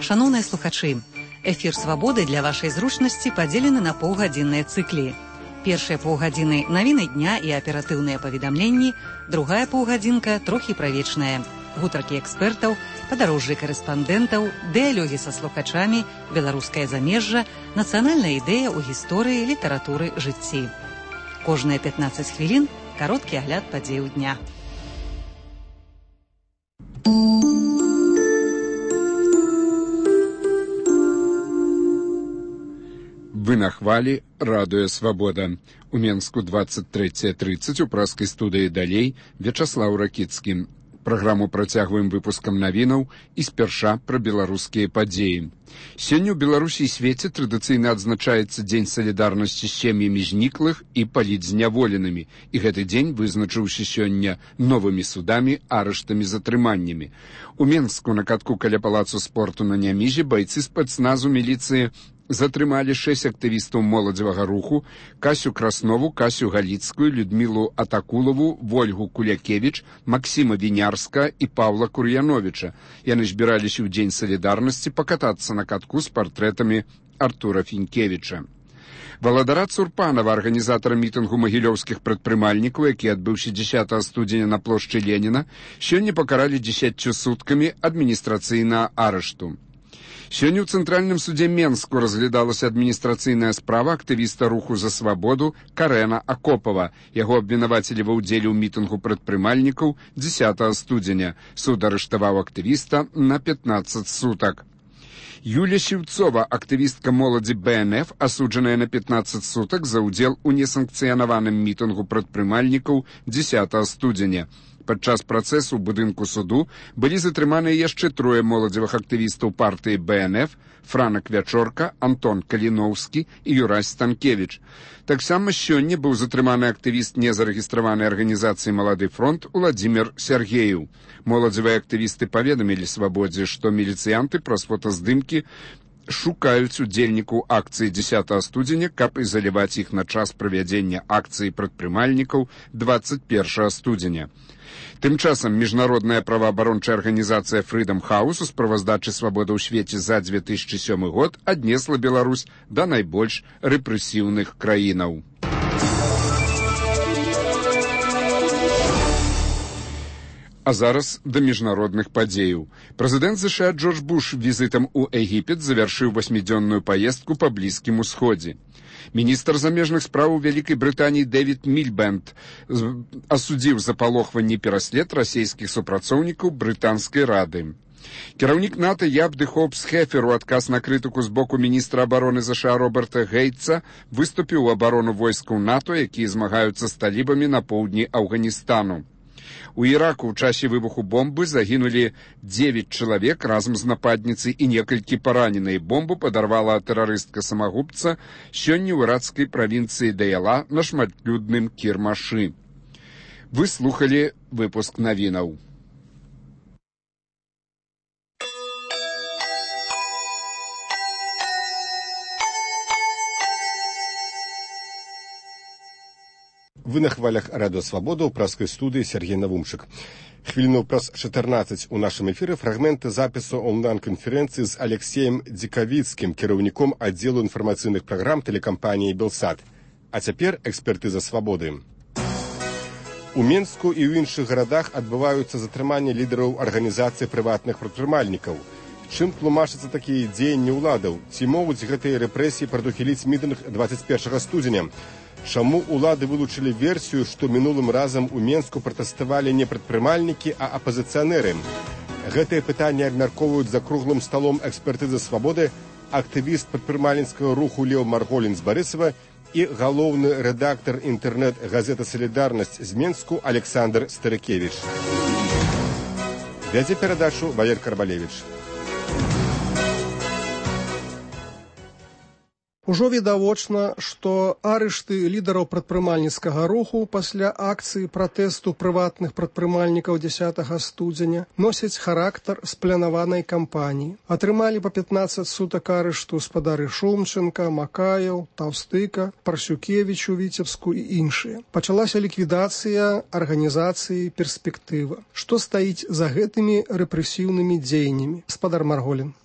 Шановныя слухачы, эфір «Свабоды» для вашай зручнасці падзелены на паўгадзінныя цыклі. Першыя паўгадзіны навіны дня і аператыўныя паведамленні, другая паўгадзінка трохі пра вечнае. Гутаркі экспертаў, падарожжы карэспандэнтаў, дыялогі са слухачамі, беларускае замежжа, нацыянальная ідэя ў гісторыі, літаратуры, жыцці. Кожныя пятнаццаць хвілін кароткі агляд падзеяў дня. Вы на хвалі радыё «Свабода». У Менску двадцать третье тридцать у праскай студыі «Далей» Вячаслаў Ракіцкі. Праграму працягваем выпускам навінаў і спярша пра беларускія падзеі. Сёння ў Беларусі і свеце традыцыйна адзначаецца Дзень салідарнасці з сем'ямі зніклых і палітзняволенымі, і гэты дзень вызначыўся сёння новымі судамі, арыштамі, затрыманнямі. У Менску на катку каля палацу спорту на Нямізе байцы спецназу міліцыі затрымалі шэсць актывістаў моладзевага руху: Касю Краснову, Касю Галіцкую, Людмілу Атакулову, Вольгу Кулякевіч, Максіма Вінярска і Павла Кур'яновіча. Яны збіраліся ў Дзень салідарнасці пакатацца на катку з партрэтамі Артура Фінкевіча. Валадара Цурпанова, арганізатара мітынгу магілёўскіх прадпрымальнікаў, які адбыўся дзесятага студзеня на плошчы Леніна, сёння пакаралі дзесяццю суткамі адміністрацыйнага арышту. Сёння ў Цэнтральным судзе Менску разглядалася адміністрацыйная справа актывіста руху за свабоду Карэна Акопава. Яго абвінавацілі ва ўдзеле ў мітынгу прадпрымальнікаў дзесятага студзеня. Суд арыштаваў актывіста на пятнаццаць сутак. Юля Сіўцова, актывістка моладзі Бэ Эн Эф, асуджаная на пятнаццаць сутак за ўдзел у несанкцыянаваным мітынгу прадпрымальнікаў дзесятага студзеня. Падчас працэсу ў будынку суду былі затрыманыя яшчэ трое моладзевых актывістаў партыі Бэ Эн Эф: Франак Вячорка, Антон Каліноўскі і Юрась Станкевіч. Таксама сёння быў затрыманы актывіст незарэгістраванай арганізацыі «Малады фронт» Уладзімір Сяргееў. Моладзевыя актывісты паведамілі «Свабодзе», што міліцыянты праз фотаздымкі шукаюць удзельнікаў акцыі дзесятага студзеня, каб ізаляваць іх на час правядзення акцыі прадпрымальнікаў двадцать першага студзеня. Тым часам міжнародная праваабарончая арганізацыя Freedom House у справаздачы «Свабода ў свеце» за две тысячи сёмы год аднесла Беларусь да найбольш рэпрэсіўных краінаў. А зараз да міжнародных падзеяў. Прэзідэнт ЗША Джордж Буш візітам у Егіпет завяршыў васьмідзённую паездку па Блізкім Усходзе. Міністр замежных спраў Вялікай Брытаніі Дэвід Мільбэнд асудзіў запалохванне і пераслед расійскіх супрацоўнікаў брытанскай рады. Кіраўнік НАТО Яб де Хоупс Хефер у адказ на крытыку з боку міністра абароны ЗША Роберта Гейтса выступіў у абарону войскаў НАТО, якія змагаюцца з талібамі на поўдні Афганістану. У Іраку ў часе выбуху бомбы загінулі дзевяць чалавек разам з нападніцай і некалькі параненыя. Бомбу падарвала тэрарыстка-самагубца сёння ў іракскай правінцыі Даяла на шматлюдным кірмашы. Вы слухалі выпуск навінаў. Вы на хвалях радыё «Свабода» ў праскай студыі Сергей Навумчык. Хвіліну праз чатырнаццаць у нашым эфіры фрагменты запісу онлайн-канферэнцыі з Алексеем Дзікавіцкім, кіраўніком аддзелу інфармацыйных праграм тэлекампаніі «Белсат». А цяпер экспертыза «Свабоды». У Менску і ў іншых гарадах адбываюцца затрыманні лідараў арганізацый прыватных прадпрымальнікаў. Чым тлумачацца такія дзеянні ўладаў? Ці могуць гэтыя рэпрэсіі прадухіліць мітынг двадцать першага студзеня? Чаму ўлады вылучылі версію, што мінулым разам у Менску пратэставалі не прадпрымальнікі, а апазіцыянеры? Гэтыя пытанні абмяркоўваюць за круглым сталом экспертызы «Свабоды» актывіст прадпрымальніцкага руху Леў Марголін з Барысава і галоўны рэдактар інтэрнэт-газеты «Салідарнасць» з Менску Александр Старыкевіч. Вядзе перадачу Валер Карбалевіч. Ужо відавочна, што арышты лідараў прадпрымальніцкага руху пасля акцыі пратэсту прыватных прадпрымальнікаў дзесятага студзеня носяць характар спланаванай кампаніі. Атрымалі па пятнаццаць сутак арышту спадары Шумченка, Макаеў, Таўстыка, Парсюкевіч у Віцебску і іншыя. Пачалася ліквідацыя арганізацыі «Перспектыва». Што стаіць за гэтымі рэпрэсіўнымі дзеяннямі? Спадар Марголін.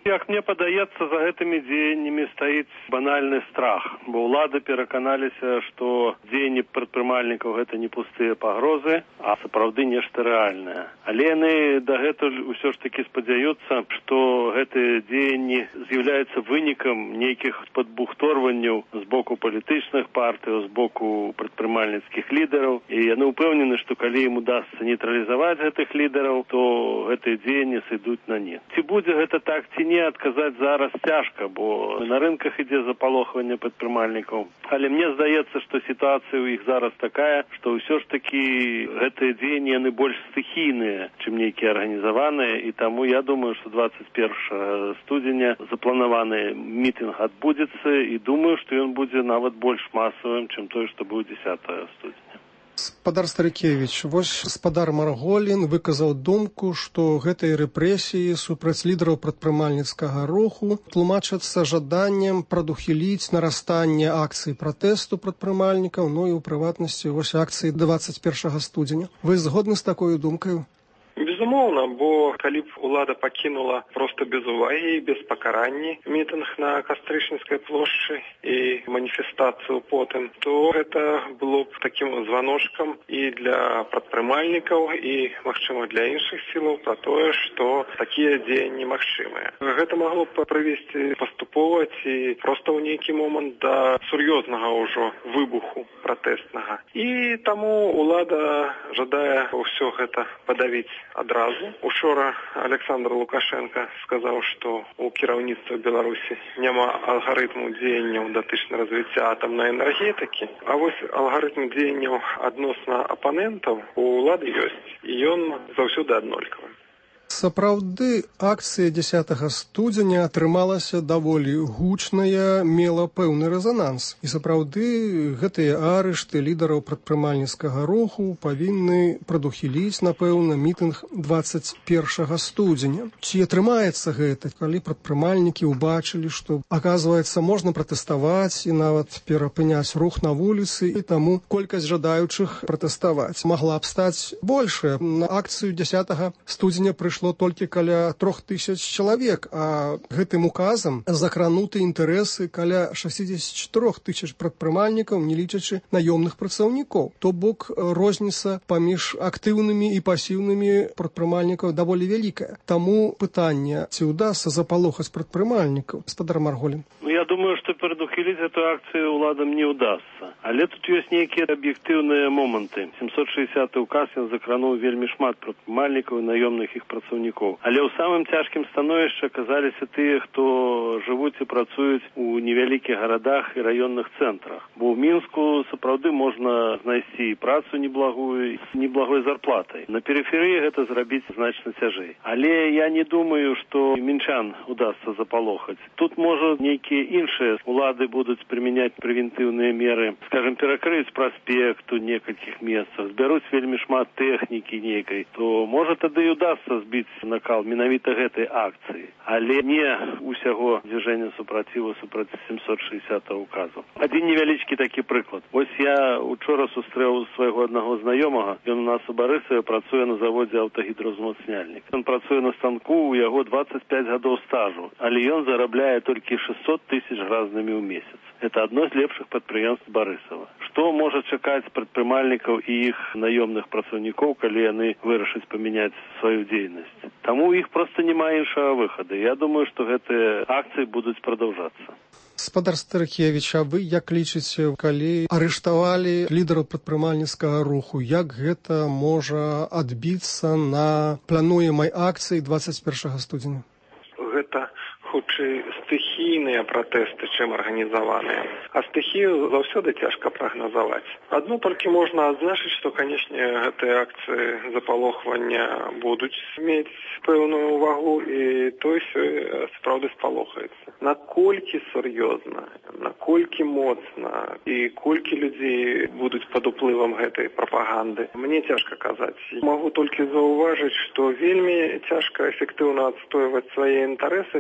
Як мне падаецца, за гэтымі дзеяннямі стаіць банальны страх, бо ўлады пераканаліся, што дзеянні прадпрымальнікаў гэта не пустыя пагрозы, а сапраўды нешта рэальнае. Але яны дагэтуль усё ж такі спадзяюцца, што гэтыя дзеянні з'яўляюцца вынікам нейкіх падбухторванняў з боку палітычных партый, з боку прадпрымальніцкіх лідараў, і яны ўпэўнены, што калі ім удасца нейтралізаваць гэтых лідараў, то гэтыя дзеянні сыдуць на нет. Ці будзе гэта так, ці не, адказаць зараз цяжка, бо на рынках ідзе запалохванне прадпрымальнікаў. Але мне здаецца, што сітуацыя ў іх зараз такая, што ўсё ж такі гэтыя дзеянні яны больш стыхійныя, чым нейкія арганізаваныя, і таму я думаю, што двадцать першага студзеня запланаваны мітынг адбудзецца, і думаю, што ён будзе нават больш масавым, чым той, што быў дзесятага студзеня. Спадар Старыкевіч, вось спадар Марголін выказаў думку, што гэтыя рэпрэсіі супраць лідараў прадпрымальніцкага руху тлумачацца жаданнем прадухіліць нарастанне акцый пратэсту прадпрымальнікаў, ну і ў прыватнасці вось акцыі двадцать першага студзеня. Вы згодны з такой думкаю? Безумоўна, бо калі б улада пакінула проста без увагі і без пакаранні мітынг на Кастрычніцкай плошчы і маніфестацыю потым, то гэта было б такім званочкам і для прадпрымальнікаў, і, магчыма, для іншых сілаў пра тое, што такія дзеянні магчымыя. Гэта магло б прывесці паступова ці проста ў нейкі момант да сур'ёзнага ўжо выбуху пратэстнага. І таму улада жадае ўсё гэта падавіць адразу. Учора Александр Лукашенко сказаў, што у кіраўніцтва Беларусі няма алгарытму дзеянняў датычна развіцця атамнай энергетыкі, а вось алгарытм дзеянняў адносна апанентаў у улады ёсць, і ён заўсёды аднолькавы. Сапраўды, акцыя дзесятага студзеня атрымалася даволі гучная, мела пэўны рэзананс. І сапраўды, гэтыя арышты лідараў прадпрымальніцкага руху павінны прадухіліць, напэўна, мітынг двадцать першага студзеня. Ці атрымаецца гэта, калі прадпрымальнікі ўбачылі, што, аказваецца, можна пратэставаць і нават перапыняць рух на вуліцы, і таму колькасць жадаючых пратэставаць магла б стаць большая. На акцыю дзесятага студзеня прыйшло толькі каля трох тысяч чалавек, а гэтым указам закрануты інтарэсы каля шэсцьдзесят чатырох тысяч прадпрымальнікаў, не лічачы наёмных працаўнікоў. То бок розніца паміж актыўнымі і пасіўнымі прадпрымальнікаў даволі вялікая. Таму пытанне, ці ўдасца запалохаць прадпрымальнікаў, спадар Марголін? Ну, я думаю, што прадухіліць эту акцыю ўладам не ўдасца. Але тут ёсць нейкія аб'ектыўныя моманты. сямсот шэсцьдзесяты ўказ ён закрануў вельмі шмат прадпрымальнікаў і наёмных іх працаўнікоў. Але ў самым цяжкім становішчы аказаліся тыя, хто жывуць і працуюць у невялікіх гарадах і раённых цэнтрах. Бо ў Мінску сапраўды можна знайсці і працу неблагую, і неблагой зарплатай. На перыферыі гэта зрабіць значна цяжэй. Але я не думаю, што мінчан удасца запалохаць. Тут, можа, нейкія іншыя улады будуць прымяняць прэвентыўныя меры, скажем, перакрыць праспект у некалькіх месцах, збяруць вельмі шмат тэхнікі нейкай, то, можа, тады і удасца збіць накал менавіта гэтай акцыі, але не усяго движення супраціву супраць сямсот шэсцьдесятага указу. Адзін невялічкі такі прыклад. Вось я учора сустрэў свайго аднаго знаёмага, ён у нас у Барысаве працуе на заводзе аўтагідроўзмацняльнік. Ён працуе на станку, у яго двадцать пять гадоў стажу, але ён зарабляе толькі шестьсот тысяч гразнымі ў месяц. Это адно з лепшых прадпрыемств Барысава. Што можа чакаць прадпрымальнікаў і іх наёмных працаўнікоў, калі яны вырашаць памяняць сваю дзейнасць? Таму у іх проста няма іншага выхада. Я думаю, што гэтыя акцыі будуць прадаўжацца. Спадар Старыкевіч, а вы як лічыце, калі арыштавалі лідараў прадпрымальніцкага руху, як гэта можа адбіцца на плануемай акцыі двадцать першага студзеня? Гэта хутчэй стыхійныя пратэсты, чым арганізаваныя. А стыхію заўсёды цяжка прагназаваць. Адно толькі можна адзначыць, што, канечне, гэтыя акцыі запалохвання будуць мець пэўную увагу, і той сапраўды спалохаецца. Наколькі сур'ёзна, наколькі моцна і колькі людзей будуць пад уплывам гэтай прапаганды, мне цяжка казаць. Магу толькі заўважыць, што вельмі цяжка эфектыўна адстойваць свае інтарэсы, калі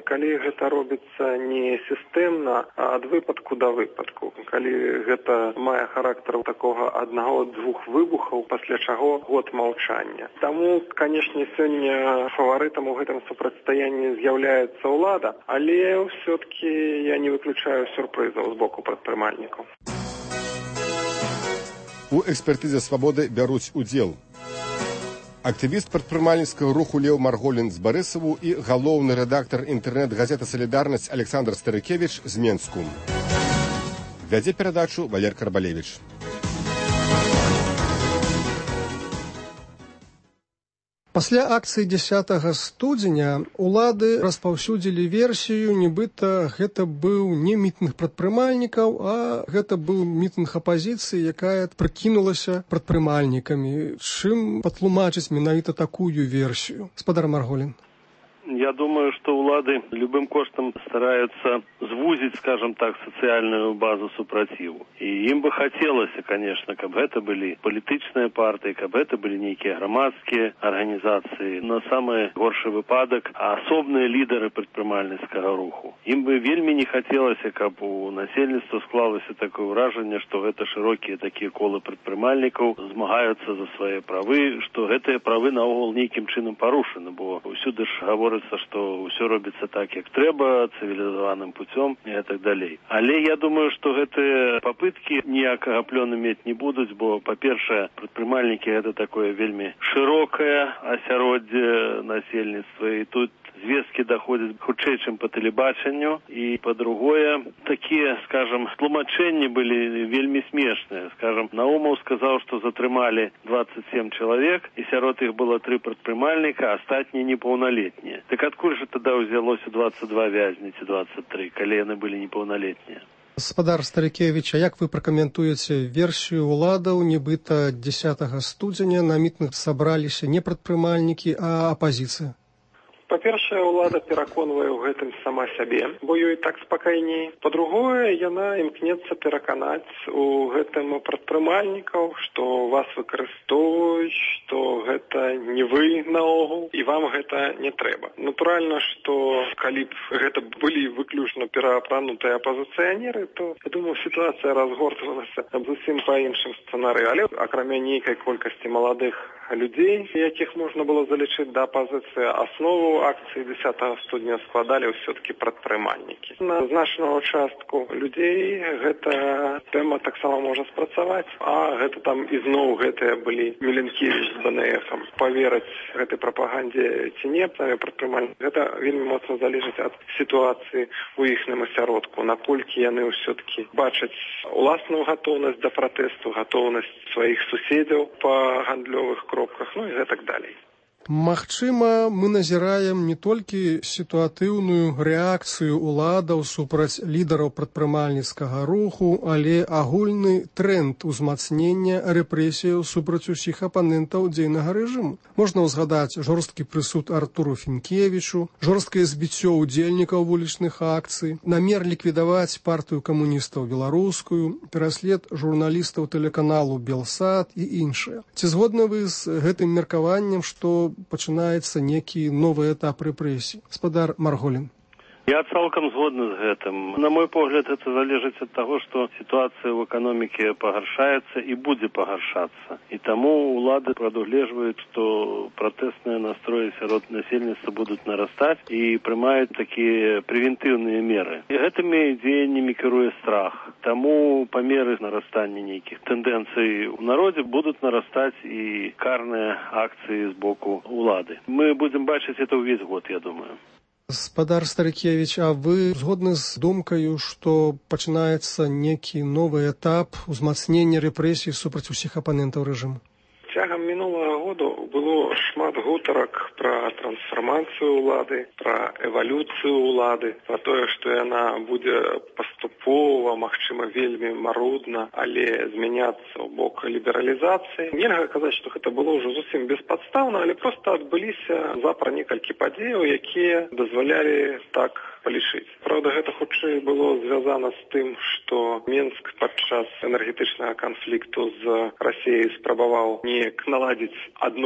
гэта робіцца не сістэмна, а ад выпадку да выпадку. Калі гэта мае характар такога аднаго-двух выбухаў, пасля чаго год маўчання. Таму, канешне, сёння фаварытам у гэтым супрацьстаянні з'яўляецца ўлада, але ўсё-ткі я не выключаю сюрпрызаў з боку прадпрымальнікаў. У экспертызе «Свабоды» бяруць удзел актывіст прадпрымальніцкага руху Леў Марголін з Барысаву і галоўны рэдактар інтэрнэт-газеты «Салідарнасць» Александр Старыкевіч з Менску. Вядзе перадачу Валер Карбалевіч. Пасля акцыі дзесятага студзеня улады распаўсюдзілі версію, нібыта гэта быў не мітынг прадпрымальнікаў, а гэта быў мітынг апазіцыі, якая прыкінулася прадпрымальнікамі. Чым патлумачыць менавіта такую версію? Гаспадар Марголін. Я думаю, что улады любым коштом стараются звузить, скажем так, социальную базу супротиву. И им бы хотелось, конечно, как бы это были политичные партии, как бы это были некие громадские организации. Но самый горший выпадок, а особные лидеры предпринимательского руху. Им бы вельми не хотелось, как бы у насельніцтва склалось такое выражение, что это широкие такие колы предпринимальников змагаются за свои правы, что эти правы наогул неким чином порушены, бо усюды ж говорят, что все робится так, как треба, цивилизованным путем и так далее. Але я думаю, что эти попытки ніякага плёну мець не будут, бо, по-перше, предпринимальники это такое вельми широкое асяроддзе насельніцтва, и тут звестки доходят хутчэй, чым по телебаченню, и по-другое, такие, скажем, тлумачэнні были вельми смешные. Скажем, Наумов сказал, что затрымали двадцать семь человек, и сярод их было три предпринимальника, а астатние неполнолетние. Так откуль же тогда взялось двадцать два вязні ці двадцать три, калі яны былі неполнолетние? Гаспадар Старыкевіч, а як вы пракаментуеце версію уладаў, нібыта дзесятага студзеня на мітынг сабраліся не прадпрымальнікі, а апазіцыя? Па-першае, улада пераконвае ў гэтым сама сябе, бо ёй так спакайней. Па-другое, яна імкнецца пераканаць у гэтым прадпрымальнікаў, што вас выкарыстоўваюць, што гэта не вы наогул, і вам гэта не трэба. Натуральна, што калі б гэта былі выключна пераапранутыя апазіцыянеры, то, я думаю, сітуацыя разгортвалася зусім па іншым сцэнарыі. Але акрамя нейкай колькасці маладых людзей, якіх можна было залічыць да апазіцыі, аснову акцыі дзесятага студня складалі ўсё-такі прадпрымальнікі. На значную частку людзей гэта тэма таксама можа спрацаваць, а гэта там ізноў гэтыя былі Міленкевіч з БНФ-ам. Паверыць гэтай прапагандзе ці не, прадпрымальнікі, гэта вельмі моцна залежыць ад сітуацыі ў іхным асяродку, наколькі яны ўсё-такі бачаць уласную гатоўнасць да пратэсту, гатоўнасць сваіх суседзяў па гандлёвых кропках, ну і гэтак далей. Магчыма, мы назіраем не толькі сітуатыўную рэакцыю ўладаў супраць лідараў прадпрымальніцкага руху, але агульны трэнд узмацнення рэпрэсіяў супраць усіх апанентаў дзейнага рэжыму. Можна ўзгадаць жорсткі прысуд Артуру Фінкевічу, жорсткае збіццё ўдзельнікаў вулічных акцый, намер ліквідаваць партыю камуністаў беларускую, пераслед журналістаў тэлеканалу Белсат і іншае. Ці згодны вы з гэтым меркаваннем, што пачынаецца некі новы этап рэпрэсій? Гаспадар Марголін. Я цалкам згодны з гэтым. На мой погляд, это залежыць ад таго, што сітуацыя ў эканоміке пагаршаецца і будзе пагаршацца. І таму ўлады прадугледжваюць, што пратэсныя настроі сярод насельніцтва будуць нарастаць і прымаюць такія прэвентыўныя меры. І гэтымі дзеяннямі кіруе страх. Таму па меры нарастання нейкіх тэндэнцый у народзе будуць нарастаць і карныя акцыі з боку ўлады. Мы будзем бачыць это ўвесь год, я думаю. Гаспадар Старыкевіч, а вы згодны з думкаю, што пачынаецца некі новы этап узмацнення рэпрэсій супраць усіх апанентаў рэжыму? Цягам мінулага году было шмат гутарак пра трансфармацыю ўлады, пра эвалюцыю ўлады, пра тое, што яна будзе паступова, магчыма, вельмі марудна, але змяняцца ў бок лібералізацыі. Нельга казаць, што гэта было ўжо зусім беспадстаўна, але проста адбыліся запра некалькі падзеяў, якія дазвалялі так палічыць. Правда, гэта хутчэй было звязана з тым, што Менск падчас энергетычнага канфлікту з Расіяй спрабаваў неяк наладзіць адносіны з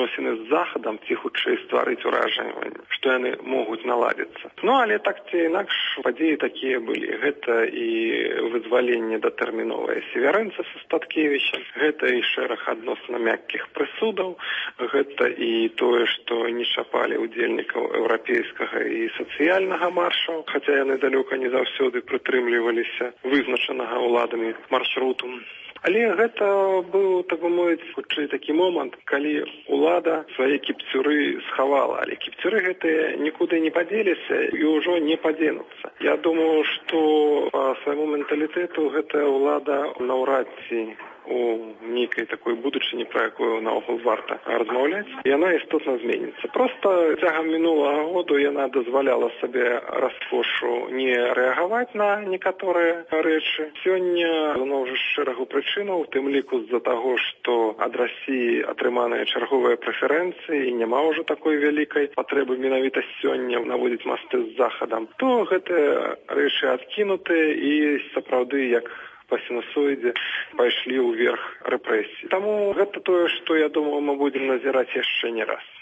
захадам ці хутчэй стварыць уражанне, што яны могуць наладзіцца. Ну, але так ці інакш падзеі такія былі. Гэта і вызваленне датэрміновае Северэнца са Статкевічам, гэта і шэраг адносна мяккіх прысудаў, гэта і тое, што не чапалі удзельнікаў еўрапейскага і сацыяльнага маршаў, хаця яны далёка не заўсёды прытрымліваліся вызначанага ўладамі маршруту. Але гэта быў, так бы мовіць, хутчэй такі момант, калі ўлада свае кіпцюры схавала. Але кіпцюры гэтыя нікуды не падзеліся і ўжо не падзенуцца. Я думаю, што па свайму менталітэту гэтая ўлада наўрад ці у нейкай такой будучыні, пра якую наогул варта размаўляць, яна істотна зменіцца. Проста цягам мінулага году яна дазваляла сабе раскошу не рэагаваць на некаторыя рэчы. Сёння зноў жа шэрагу прычынаў, у тым ліку з-за таго, што ад Расіі атрыманыя чарговыя прэферэнцыі і няма ўжо такой вялікай патрэбы менавіта сёння наводзіць масты з захадам, то гэтыя рэчы адкінутыя і сапраўды як па сінусоідзе пайшлі ўверх рэпрэсій. Таму гэта тое, што, я думаю, мы будзем назіраць яшчэ не раз.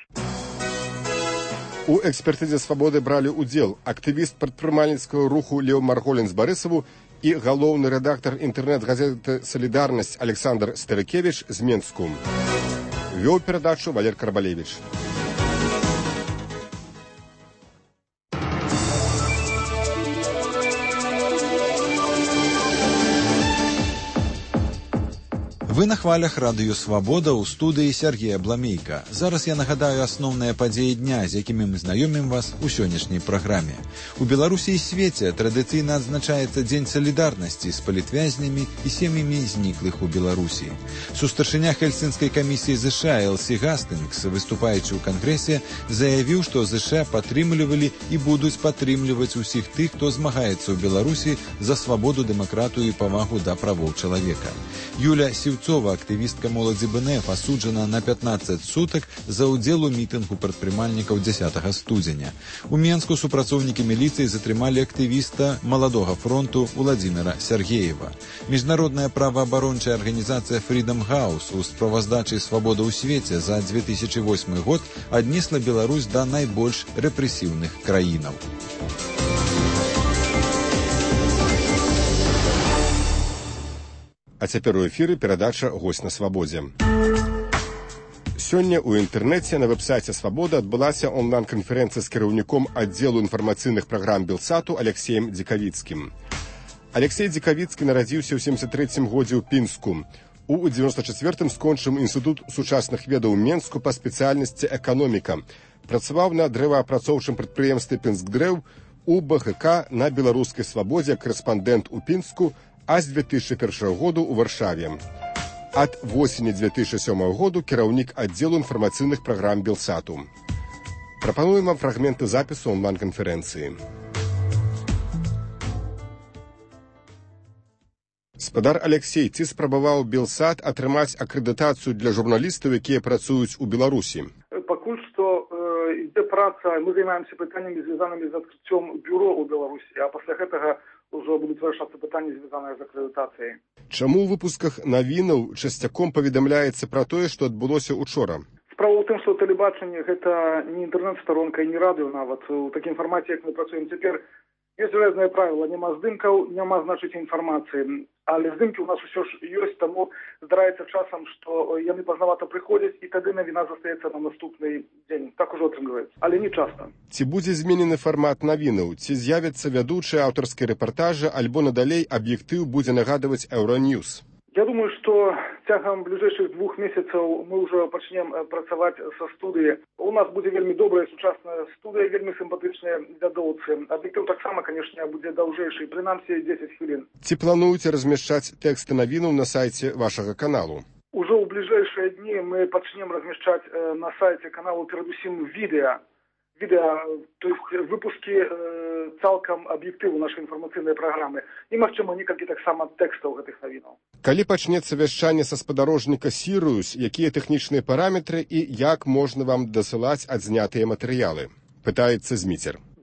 У экспертызе «Свабоды» бралі ўдзел актывіст прадпрымальніцкага руху Леў Марголін з Барысаву і галоўны рэдактар інтэрнэт-газеты «Салідарнасць» Александр Старыкевіч з Менску. Вёў перадачу Валер Карбалевіч. Вы на хвалях радыё «Свабода» ў студыі Сергея Бламейка. Зараз я нагадаю асноўныя падзеі дня, з якімі мы знаёмім вас у сённяшняй праграме. У Беларусі і свеце традыцыйна адзначаецца Дзень салідарнасці з палітвязнямі і сем'ямі зніклых у Беларусі. Сустаршыня Хельсінскай камісіі ЗША Элсі Гастынгс, выступаючы ў кангрэсе, заявіў, што ЗША падтрымлівалі і будуць падтрымліваць усіх тых, хто змагаецца ў Беларусі за свабоду, дэмакратыю і павагу да правоў чалавека. Юля Сіўцова, актывістка моладзі БНФ, асуджана на пятнаццаць сутак за ўдзел у мітынгу прадпрымальнікаў дзесятага студзеня. У Менску супрацоўнікі міліцыі затрымалі актывіста маладога фронту Уладзіміра Сергеева. Міжнародная праваабарончая арганізацыя Freedom House у справаздачы «Свабода ў свеце» за две тысячы восьмы год аднесла Беларусь да найбольш рэпрэсіўных краінаў. А цяпер у эфіры перадача «Госць на свабодзе». Сёння ў інтэрнэце на вэб-сайце «Свабода» адбылася онлайн-канферэнцыя з кіраўніком аддзелу інфармацыйных праграм Белсату Алексеем Дзікавіцкім. Алексей Дзікавіцкі нарадзіўся ў семдзесят трэцім годзе ў Пінску. У дзевяноста чацвёртым скончыў інстытут сучасных ведаў у Менску па спецыяльнасці эканоміка. Працаваў на дрэваапрацоўчым прадпрыемстве «Пінскдрэў», у БХК на беларускай свабодзе, корэспандэнт у Пінску, а з две тысячы першага году ў Варшаве. Ад восені две тысячы сёмага году кіраўнік аддзелу інфармацыйных праграм Белсату. Прапануем вам фрагменты запісу онлайн-канферэнцыі. Спадар Алексей, ці спрабаваў Белсат атрымаць акрэдытацыю для журналістаў, якія працуюць у Беларусі? Пакуль што э, ідзе праца, мы займаемся пытаннямі, звязанымі з адкрыццём бюро ў Беларусі, а пасля гэтага ўжо будуць вырашацца пытанні, звязаныя з акрэдытацыяй. Чаму ў выпусках навінаў часцяком паведамляецца пра тое, што адбылося учора? Справа ў тым, што тэлебачанне гэта не інтэрнэт-старонка і не радыё нават. У такім фармаце, як мы працуем цяпер, ёсць жалезнае правіла, няма здымкаў, няма, значыць, інфармацыі. Але здымкі ў нас усё ж ёсць, таму здараецца часам, што яны пазнавата прыходзяць, і тады навіна застаецца на наступны дзень. Так ужо атрымліваецца, але не часта. Ці будзе зменены фармат навінаў? Ці з'явяцца вядучыя аўтарскія рэпартажы, альбо надалей аб'ектыў будзе нагадваць Еўраньюз? Я думаю, што цягам бліжэйшых двух месяцаў мы ўжо пачнем працаваць са студыі. У нас будзе вельмі добрая сучасная студыя, вельмі сімпатычныя вядоўцы. Аб'ектыў таксама, канешне, будзе даўжэйшы, прынамсі дзесяць хвілін. Ці плануеце размяшчаць тэксты навінаў на сайце вашага каналу? Ужо ў бліжэйшыя дні мы пачнем размяшчаць на сайце каналу перадусім відэа. Відэа, то есть выпускі э, цалкам аб'ектыву нашай інфармацыйнай праграмы. І, магчыма, некалькі таксама тэкстаў гэтых навінаў. Калі пачнецца вяшчанне са спадарожніка «Сірыус», якія тэхнічныя параметры і як можна вам дасылаць адзнятыя матэрыялы? Пытаецца Зміцер.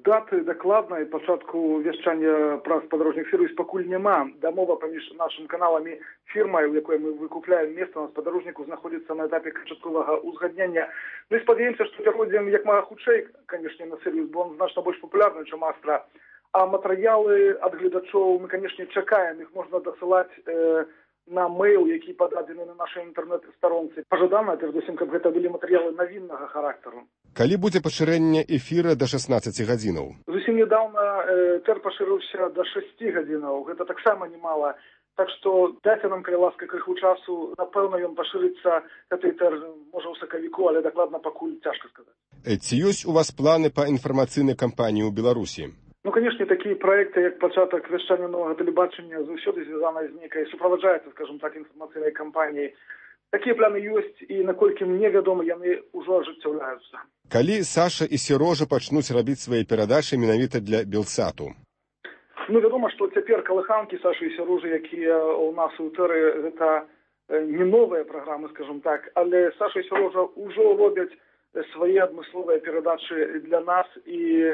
даты дакладнай пачатку вяшчання праз падарожных сервіс пакуль няма. Дамова паміж нашым каналамі фірмай, у якой мы выкупляем месца на спадарожніку, знаходзіцца на этапе канчатковага ўзгаднення. Мы спадзяемся, што пераходзім як мага хутчэй, канешне, на сервіс, бо он значна больш папулярны, чым Астра. А матэрыялы ад гледачоў мы, канешне, чакаем. Іх можна дасылаць э, на мэйл, які пададзены на нашай інтэрнэт-старонцы. Пажадана, перадусім, каб гэта былі матэрыялы навіннага характару. Калі будзе пашырэнне эфіра да шаснаццаці гадзінаў? Зусім нядаўна э, тэр пашырыўся да шасці гадзінаў. Гэта таксама немала. Так што дайце нам, калі ласка, крыху часу. Напэўна, ён пашырыцца, гэты тэр, можа, ў сакавіку, але дакладна пакуль цяжка сказаць. Ці ёсць у вас планы па інфармацыйнай кампаніі ў Беларусі? Ну, канешне, такія праекты, як пачатак вяшчання новага тэлебачання, заўсёды звязана з нейкай, суправаджаецца, скажем так, інфармацыйнай кампаніяй. Такія планы ёсць, і наколькі мне вядома, яны ўжо ажыццяўляюцца. Калі Саша і Серожа пачнуць рабіць свае перадачы менавіта для Белсату? Ну, вядома, што цяпер калыханкі Сашы і Серожы, якія ў нас у тэры, гэта не новыя праграмы, скажем так, але Саша і Серожа ўжо робяць свае адмысловыя перадачы для нас, і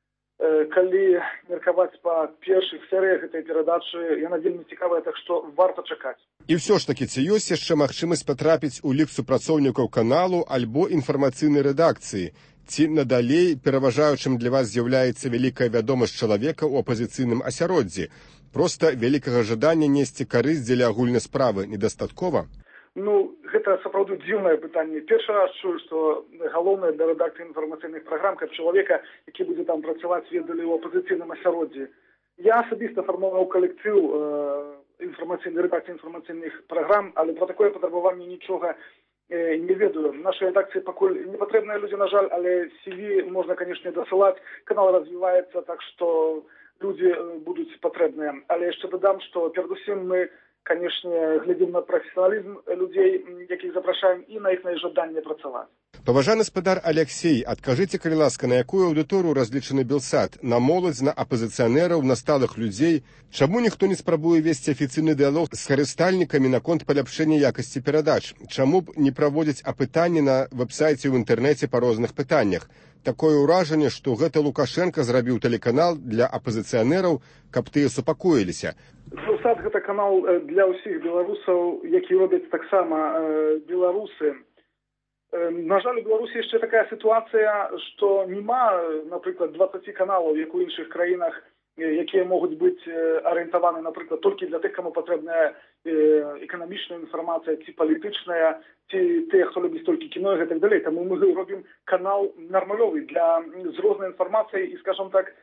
калі меркаваць па першых серыях гэтай перадачы, яна вельмі цікавая, так што варта чакаць. І ўсё ж такі, ці ёсць яшчэ магчымасць патрапіць у лік супрацоўнікаў каналу альбо інфармацыйнай рэдакцыі? Ці надалей пераважаючым для вас з'яўляецца вялікая вядомасць чалавека ў апазіцыйным асяроддзі? Проста вялікага жадання несці карысць дзеля агульнай справы недастаткова? Ну, гэта сапраўды дзіўнае пытанне. Першы раз чую, што галоўнае для рэдакцыі інфармацыйных праграм, каб чалавека, які будзе там працаваць, ведалі ў апазіцыйным асяроддзі. Я асабіста фармаваў калектыў э, інфармацыйнай рэдакцыі інфармацыйных праграм, але пра такое патрабаванне нічога э, не ведаю. Нашай рэдакцыі пакуль не патрэбныя людзі, на жаль, але сі ви можна, канешне, дасылаць. Канал развіваецца, так што людзі будуць патрэбныя. Але яшчэ дадам, што перадусім мы канешне, глядзім на прафесіяналізм людзей, якіх запрашаем, і на іхнае жаданне працаваць. Паважаны спадар Алексей, адкажыце, калі ласка, на якую аўдыторыю разлічаны Белсат? На моладзь, на апазіцыянераў, на сталых людзей? Чаму ніхто не спрабуе весці афіцыйны дыялог з карыстальнікамі наконт паляпшэння якасці перадач? Чаму б не праводзіць апытанні на вэб-сайце ў інтэрнэце па розных пытаннях? Такое ўражанне, што гэта Лукашенко зрабіў тэлеканал для апазіцыянераў, каб тыя супакоіліся. Белсат – гэта канал для ўсіх беларусаў, які робяць таксама э, беларусы. Э, на жаль, у Беларусі яшчэ такая сітуацыя, што няма, напрыклад, дваццаць каналаў, як у іншых краінах, якія могуць быць арыентаваны, напрыклад, толькі для тых, каму патрэбная эканамічная інфармацыя, ці палітычная, ці тыя, хто любіць толькі кіно і так далей. Таму мы робім канал нармалёвы для з рознай інфармацыяй і, скажам так,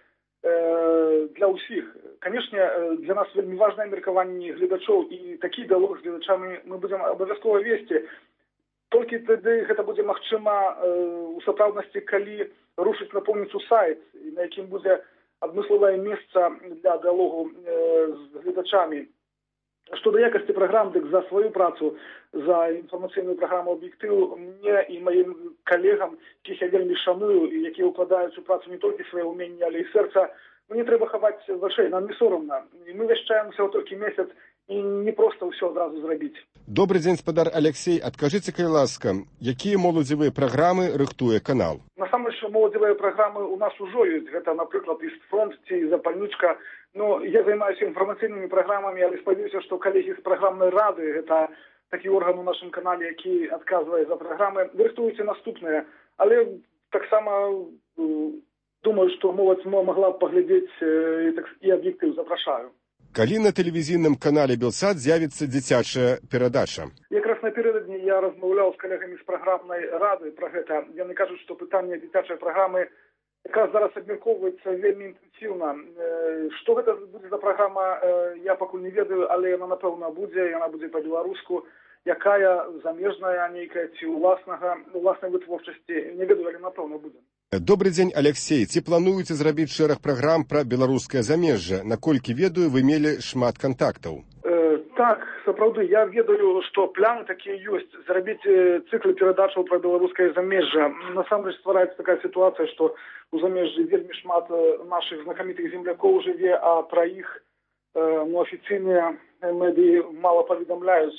для ўсіх. Канешне, для нас вельмі важнае меркаванне гледачоў, і такі дыялог з гледачамі мы будзем абавязкова весці. Толькі тады гэта будзе магчыма у сапраўднасці, калі рушыць напоўніцу сайт, на якім будзе адмысловае месца для дыялогу з гледачамі. Што да якасці праграм, дык за сваю працу, за інфармацыйную праграму «Аб'ектыў» мне і маім калегам, якіх я вельмі шаную, і якія ўкладаюць у працу не толькі свае ўменні, але і сэрца, мне трэба хаваць вачэй, нам не сорамна. І мы вяшчаем усяго толькі месяц, і не проста ўсё адразу зрабіць. Добрый дзень, спадар Алексей. Адкажыце, калі ласка, якія моладзевыя праграмы рыхтуе канал? Насамрэч, моладзевыя праграмы у нас ужо ёсць. Гэта, напрыклад, «Істфронт» ці «Запальнічка». Ну, я займаюся інфармацыйнымі праграмамі, але спадзяюся, што калегі з праграмнай рады, гэта такі орган у нашым канале, які адказвае за праграмы, рыхтуюць наступныя. Але таксама думаю, што моладзь магла б паглядзець і «Аб'ектыў», запрашаю. Калі на тэлевізійным канале «Белсат» з'явіцца дзіцячая перадача? Якраз напярэдадні я размаўляў з калегамі з праграмнай рады пра гэта. Яны кажуць, што пытанне дзіцячай праграмы якраз зараз абмяркоўваецца вельмі інтэнсіўна. Што гэта будзе за праграма, я пакуль не ведаю, але яна, напэўна, будзе, яна будзе па-беларуску. Якая замежная нейкая ці ўласнага, уласнай вытворчасці, не ведаю, але, напэўна, будзе. Добрый дзень, Алексей. Ці плануеце зрабіць шэраг праграм пра беларускае замежжа? Наколькі ведаю, вы мелі шмат кантактаў. Э, так, сапраўды, я ведаю, што пляны такія ёсць. Зрабіць цыклы перадачаў пра беларускае замежжа. Насамрэч ствараецца такая сітуацыя, што у замежжы вельмі шмат нашых знакамітых землякоў жыве, а пра іх э, ну, афіцыйныя медыі мала паведамляюць.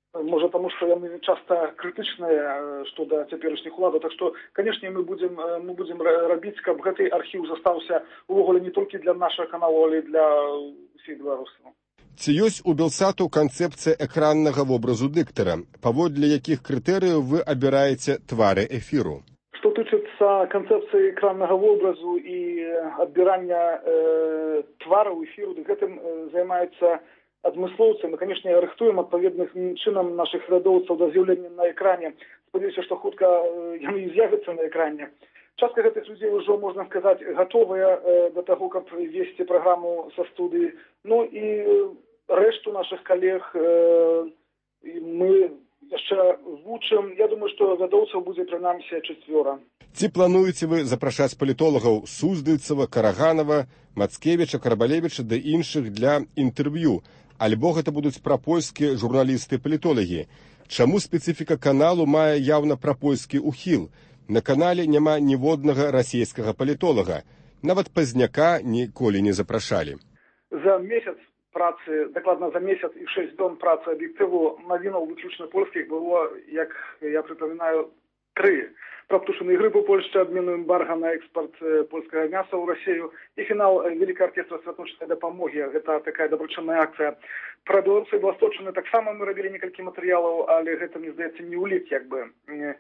Можа таму, што яны часта крытычныя што да цяперашніх уладаў. Так што, канешне, мы будзем мы будзем рабіць, каб гэты архіў застаўся увогуле не толькі для нашага каналу, але для ўсіх беларусаў. Ці ёсць у Белсату канцэпцыя экраннага вобразу дыктара, паводле якіх крытэрыяў вы абіраеце твары эфіру? Што тычыцца канцэпцыі экраннага вобразу і адбірання э, твараў эфіру, гэтым э, займаецца адмыслоўцы. Мы, канешне, рыхтуем адпаведным чынам нашых глядоўцаў да з'яўлення на экране. Спадзяюся, што хутка яны з'явяцца на экране. Частка гэтых людзей ўжо, можна сказаць, гатовыя э, да таго, каб весці праграму са студыі. Ну і рэшту нашых калег э, мы яшчэ вучым. Я думаю, што глядоўцаў будзе прынамсі чацвёра. Ці плануеце вы запрашаць палітолагаў Суздальцева, Караганова, Мацкевіча, Карбалевіча да іншых для інтэрв'ю? Альбо гэта будуць прапольскія журналісты-палітолагі. Чаму спецыфіка каналу мае яўна прапольскі ўхіл? На канале няма ніводнага расійскага палітолага. Нават Пазняка ніколі не запрашалі. За месяц працы, дакладна за месяц і шэсць дзён працы аб'ектыву навінаў выключна польскіх было, як я прыпамінаю, тры. Про птушиные грибы Польши, адмену эмбарго на экспорт польского мяса в Россию и финал Великого оркестра святочной допомоги. Это такая доброчинная акция. Про белорусы и Восточны так само мы робили несколько материалов, але это, мне здаецца, не улик, як бы.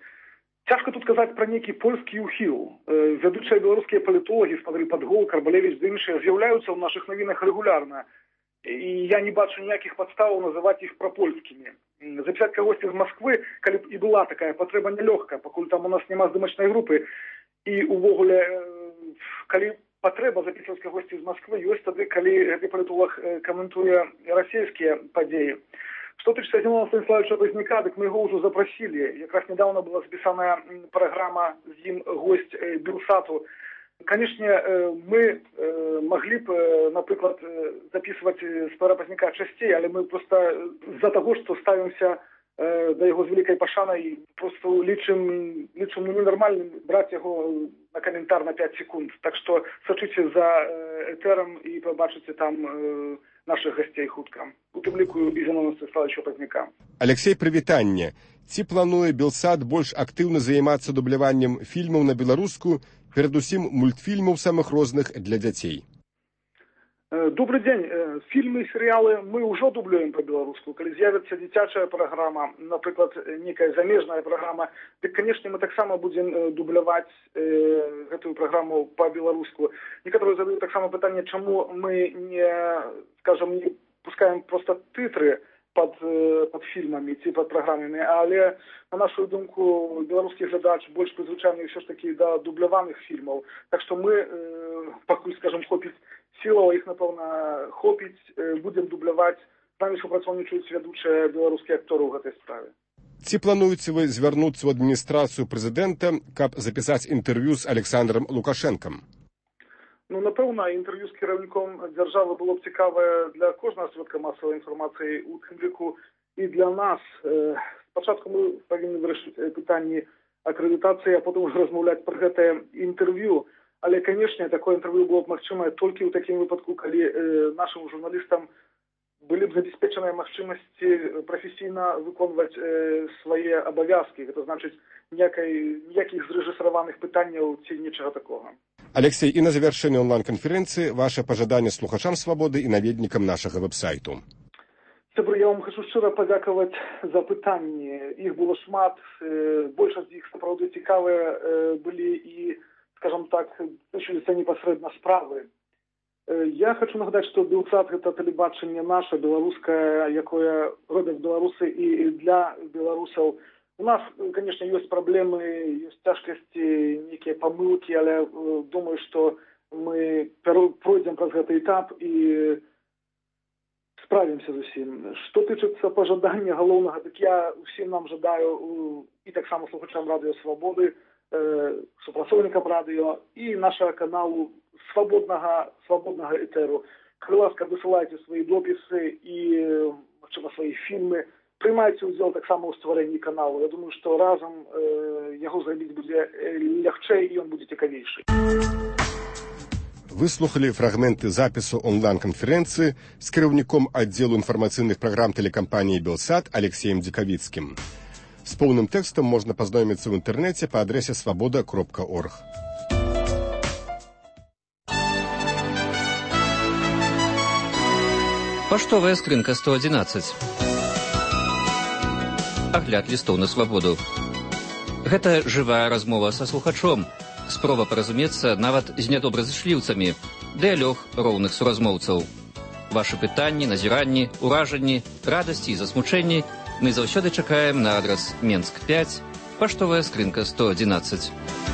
Цяжка тут сказаць про некий польский ухил. Ведущие белорусские политологи, смотри, Подгол, Карбалевич, іншыя, з'яўляюцца ў наших новинах регулярно. И я не бачу ніяких подстав называть их пропольскими. Записать кагосьці з Москвы, калі б і была такая патрэба нелёгкая, пакуль там у нас няма здымачнай групы. І увогуле, калі патрэба записываць кагосьці з Москвы, ёсць тады, калі гэты палітолог каментуе расійскія падзеі. Што тычыцца Зіновія Станіславовича Пазняка, дык мы яго ўжо запрасілі. Якраз недавно была запісаная праграма з ім госць Белсату. Конечно, мы могли бы, например, записывать с пара Пазняка частей, але мы просто за того, что ставимся до его с великой пашаной, просто лічым, лічым ну, ненормальным брать его на комментар на пять секунд. Так что сочите за этером и побачите там наших гостей хутка. У тым ліку і Зіновія Станіславовича Пазняка. Алексей, прывітанне. Ці плануе Белсат больш актыўна займацца дубляваннем фільмаў на беларускую, перадусім мультфільмаў самых розных для дзяцей? Добрый день. Фильмы и сериалы мы уже дублюем по-белорусски. Когда з'явится дзіцячая программа, например, некая замежная программа, так, конечно, мы так само будем дублевать э, эту программу по-белорусски. Некоторые задают так само питание, чему мы не, скажем, не пускаем просто титры под, под фильмами, ці под программами, але, на нашу думку, белорусский глядач больше призвычайный все ж таки до дубляваных фильмов. Так что мы, э, покуль, скажем, хопить сілаў, іх, напэўна, хопіць, будзем дубляваць. З намі супрацоўнічаюць вядучыя беларускія акторы ў гэтай справе. Ці плануеце вы звярнуцца ў адміністрацыю прэзідэнта, каб запісаць інтэрв'ю з Александром Лукашэнкам? Ну, напэўна, інтэрв'ю з кіраўніком дзяржавы было б цікавае для кожнага сродка масавай інфармацыі, у тым ліку і для нас. Спачатку мы павінны вырашыць пытанні акрэдытацыі, а потым ўжо размаўляць пра гэтае інтэрв'ю. Але, конечно, такое интервью было бы магчымае толькі ў такім выпадку, калі э, нашим журналістам былі б забеспечаныя магчымасці прафесійна выконваць э, свае абавязкі. Гэта значыць ніякай, ніякіх зрэжысраваных пытанняў ці нічага такога. Алексей, і на завяршэнне онлайн-канферэнцыі ваше пажаданне слухачам свабоды і наведнікам нашага вэб-сайту. Сябры, я вам хочу шчыра падзякаваць за пытанні. Іх было шмат, э, большасць з іх сапраўды цікавыя э, былі і, скажем так, тычыліся непасрэдна справы. Я хочу нагадаць, што Белсат – гэта тэлебачанне наша, беларускае, якое робяць беларусы і для беларусаў. У нас, конечно, ёсць праблемы, ёсць цяжкасці, нейкія памылкі, але думаю, што мы пройдзем праз гэты этап і справімся з усім. Што тычыцца пажадання галоўнага, так я усім нам жадаю, і таксама слухачам Радыё Свабоды, супрацоўнікам радыё і нашага каналу свабоднага свабоднага этэру. Калі ласка, высылайце свае допісы і, магчыма, свае фільмы, прымайце ўдзел таксама ў стварэнні каналу. Я думаю, што разам э, яго зрабіць будзе лягчэй і ён будзе цікавейшы. Выслухали фрагменты запісу онлайн-канферэнцыі з кіраўніком аддзелу інфармацыйных праграм тэлекампаніі «Белсат» Алексеем Дзікавіцкім. З поўным тэкстам можна пазнаёміцца ў інтэрнэце па адрэсе свабода кропка орг. Паштовая скрынка сто адзінаццаць. Агляд лістоў на свабоду. Гэта жывая размова са слухачом, спроба паразумецца нават з нядобразышліўцамі, дыялог роўных суразмоўцаў. Вашы пытанні, назіранні, уражанні, радасці і засмучэнні мы заўсёды чакаем на адрас Менск пяць, паштовая скрынка сто адзінаццаць.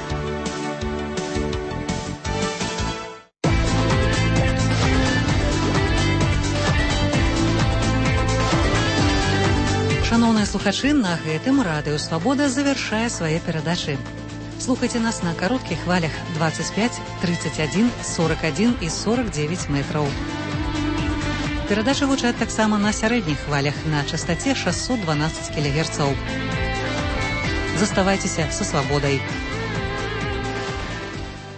Шановныя слухачы, на гэтым радыё «Свабода» завяршае свае перадачы. Слухайце нас на кароткіх хвалях двадцать пять, тридцать один, сорок один і сорок девять метраў. Перадачы гучаць таксама на сярэдніх хвалях на частаце шестьсот двенадцать кілогерцаў. Заставайцеся са свабодай.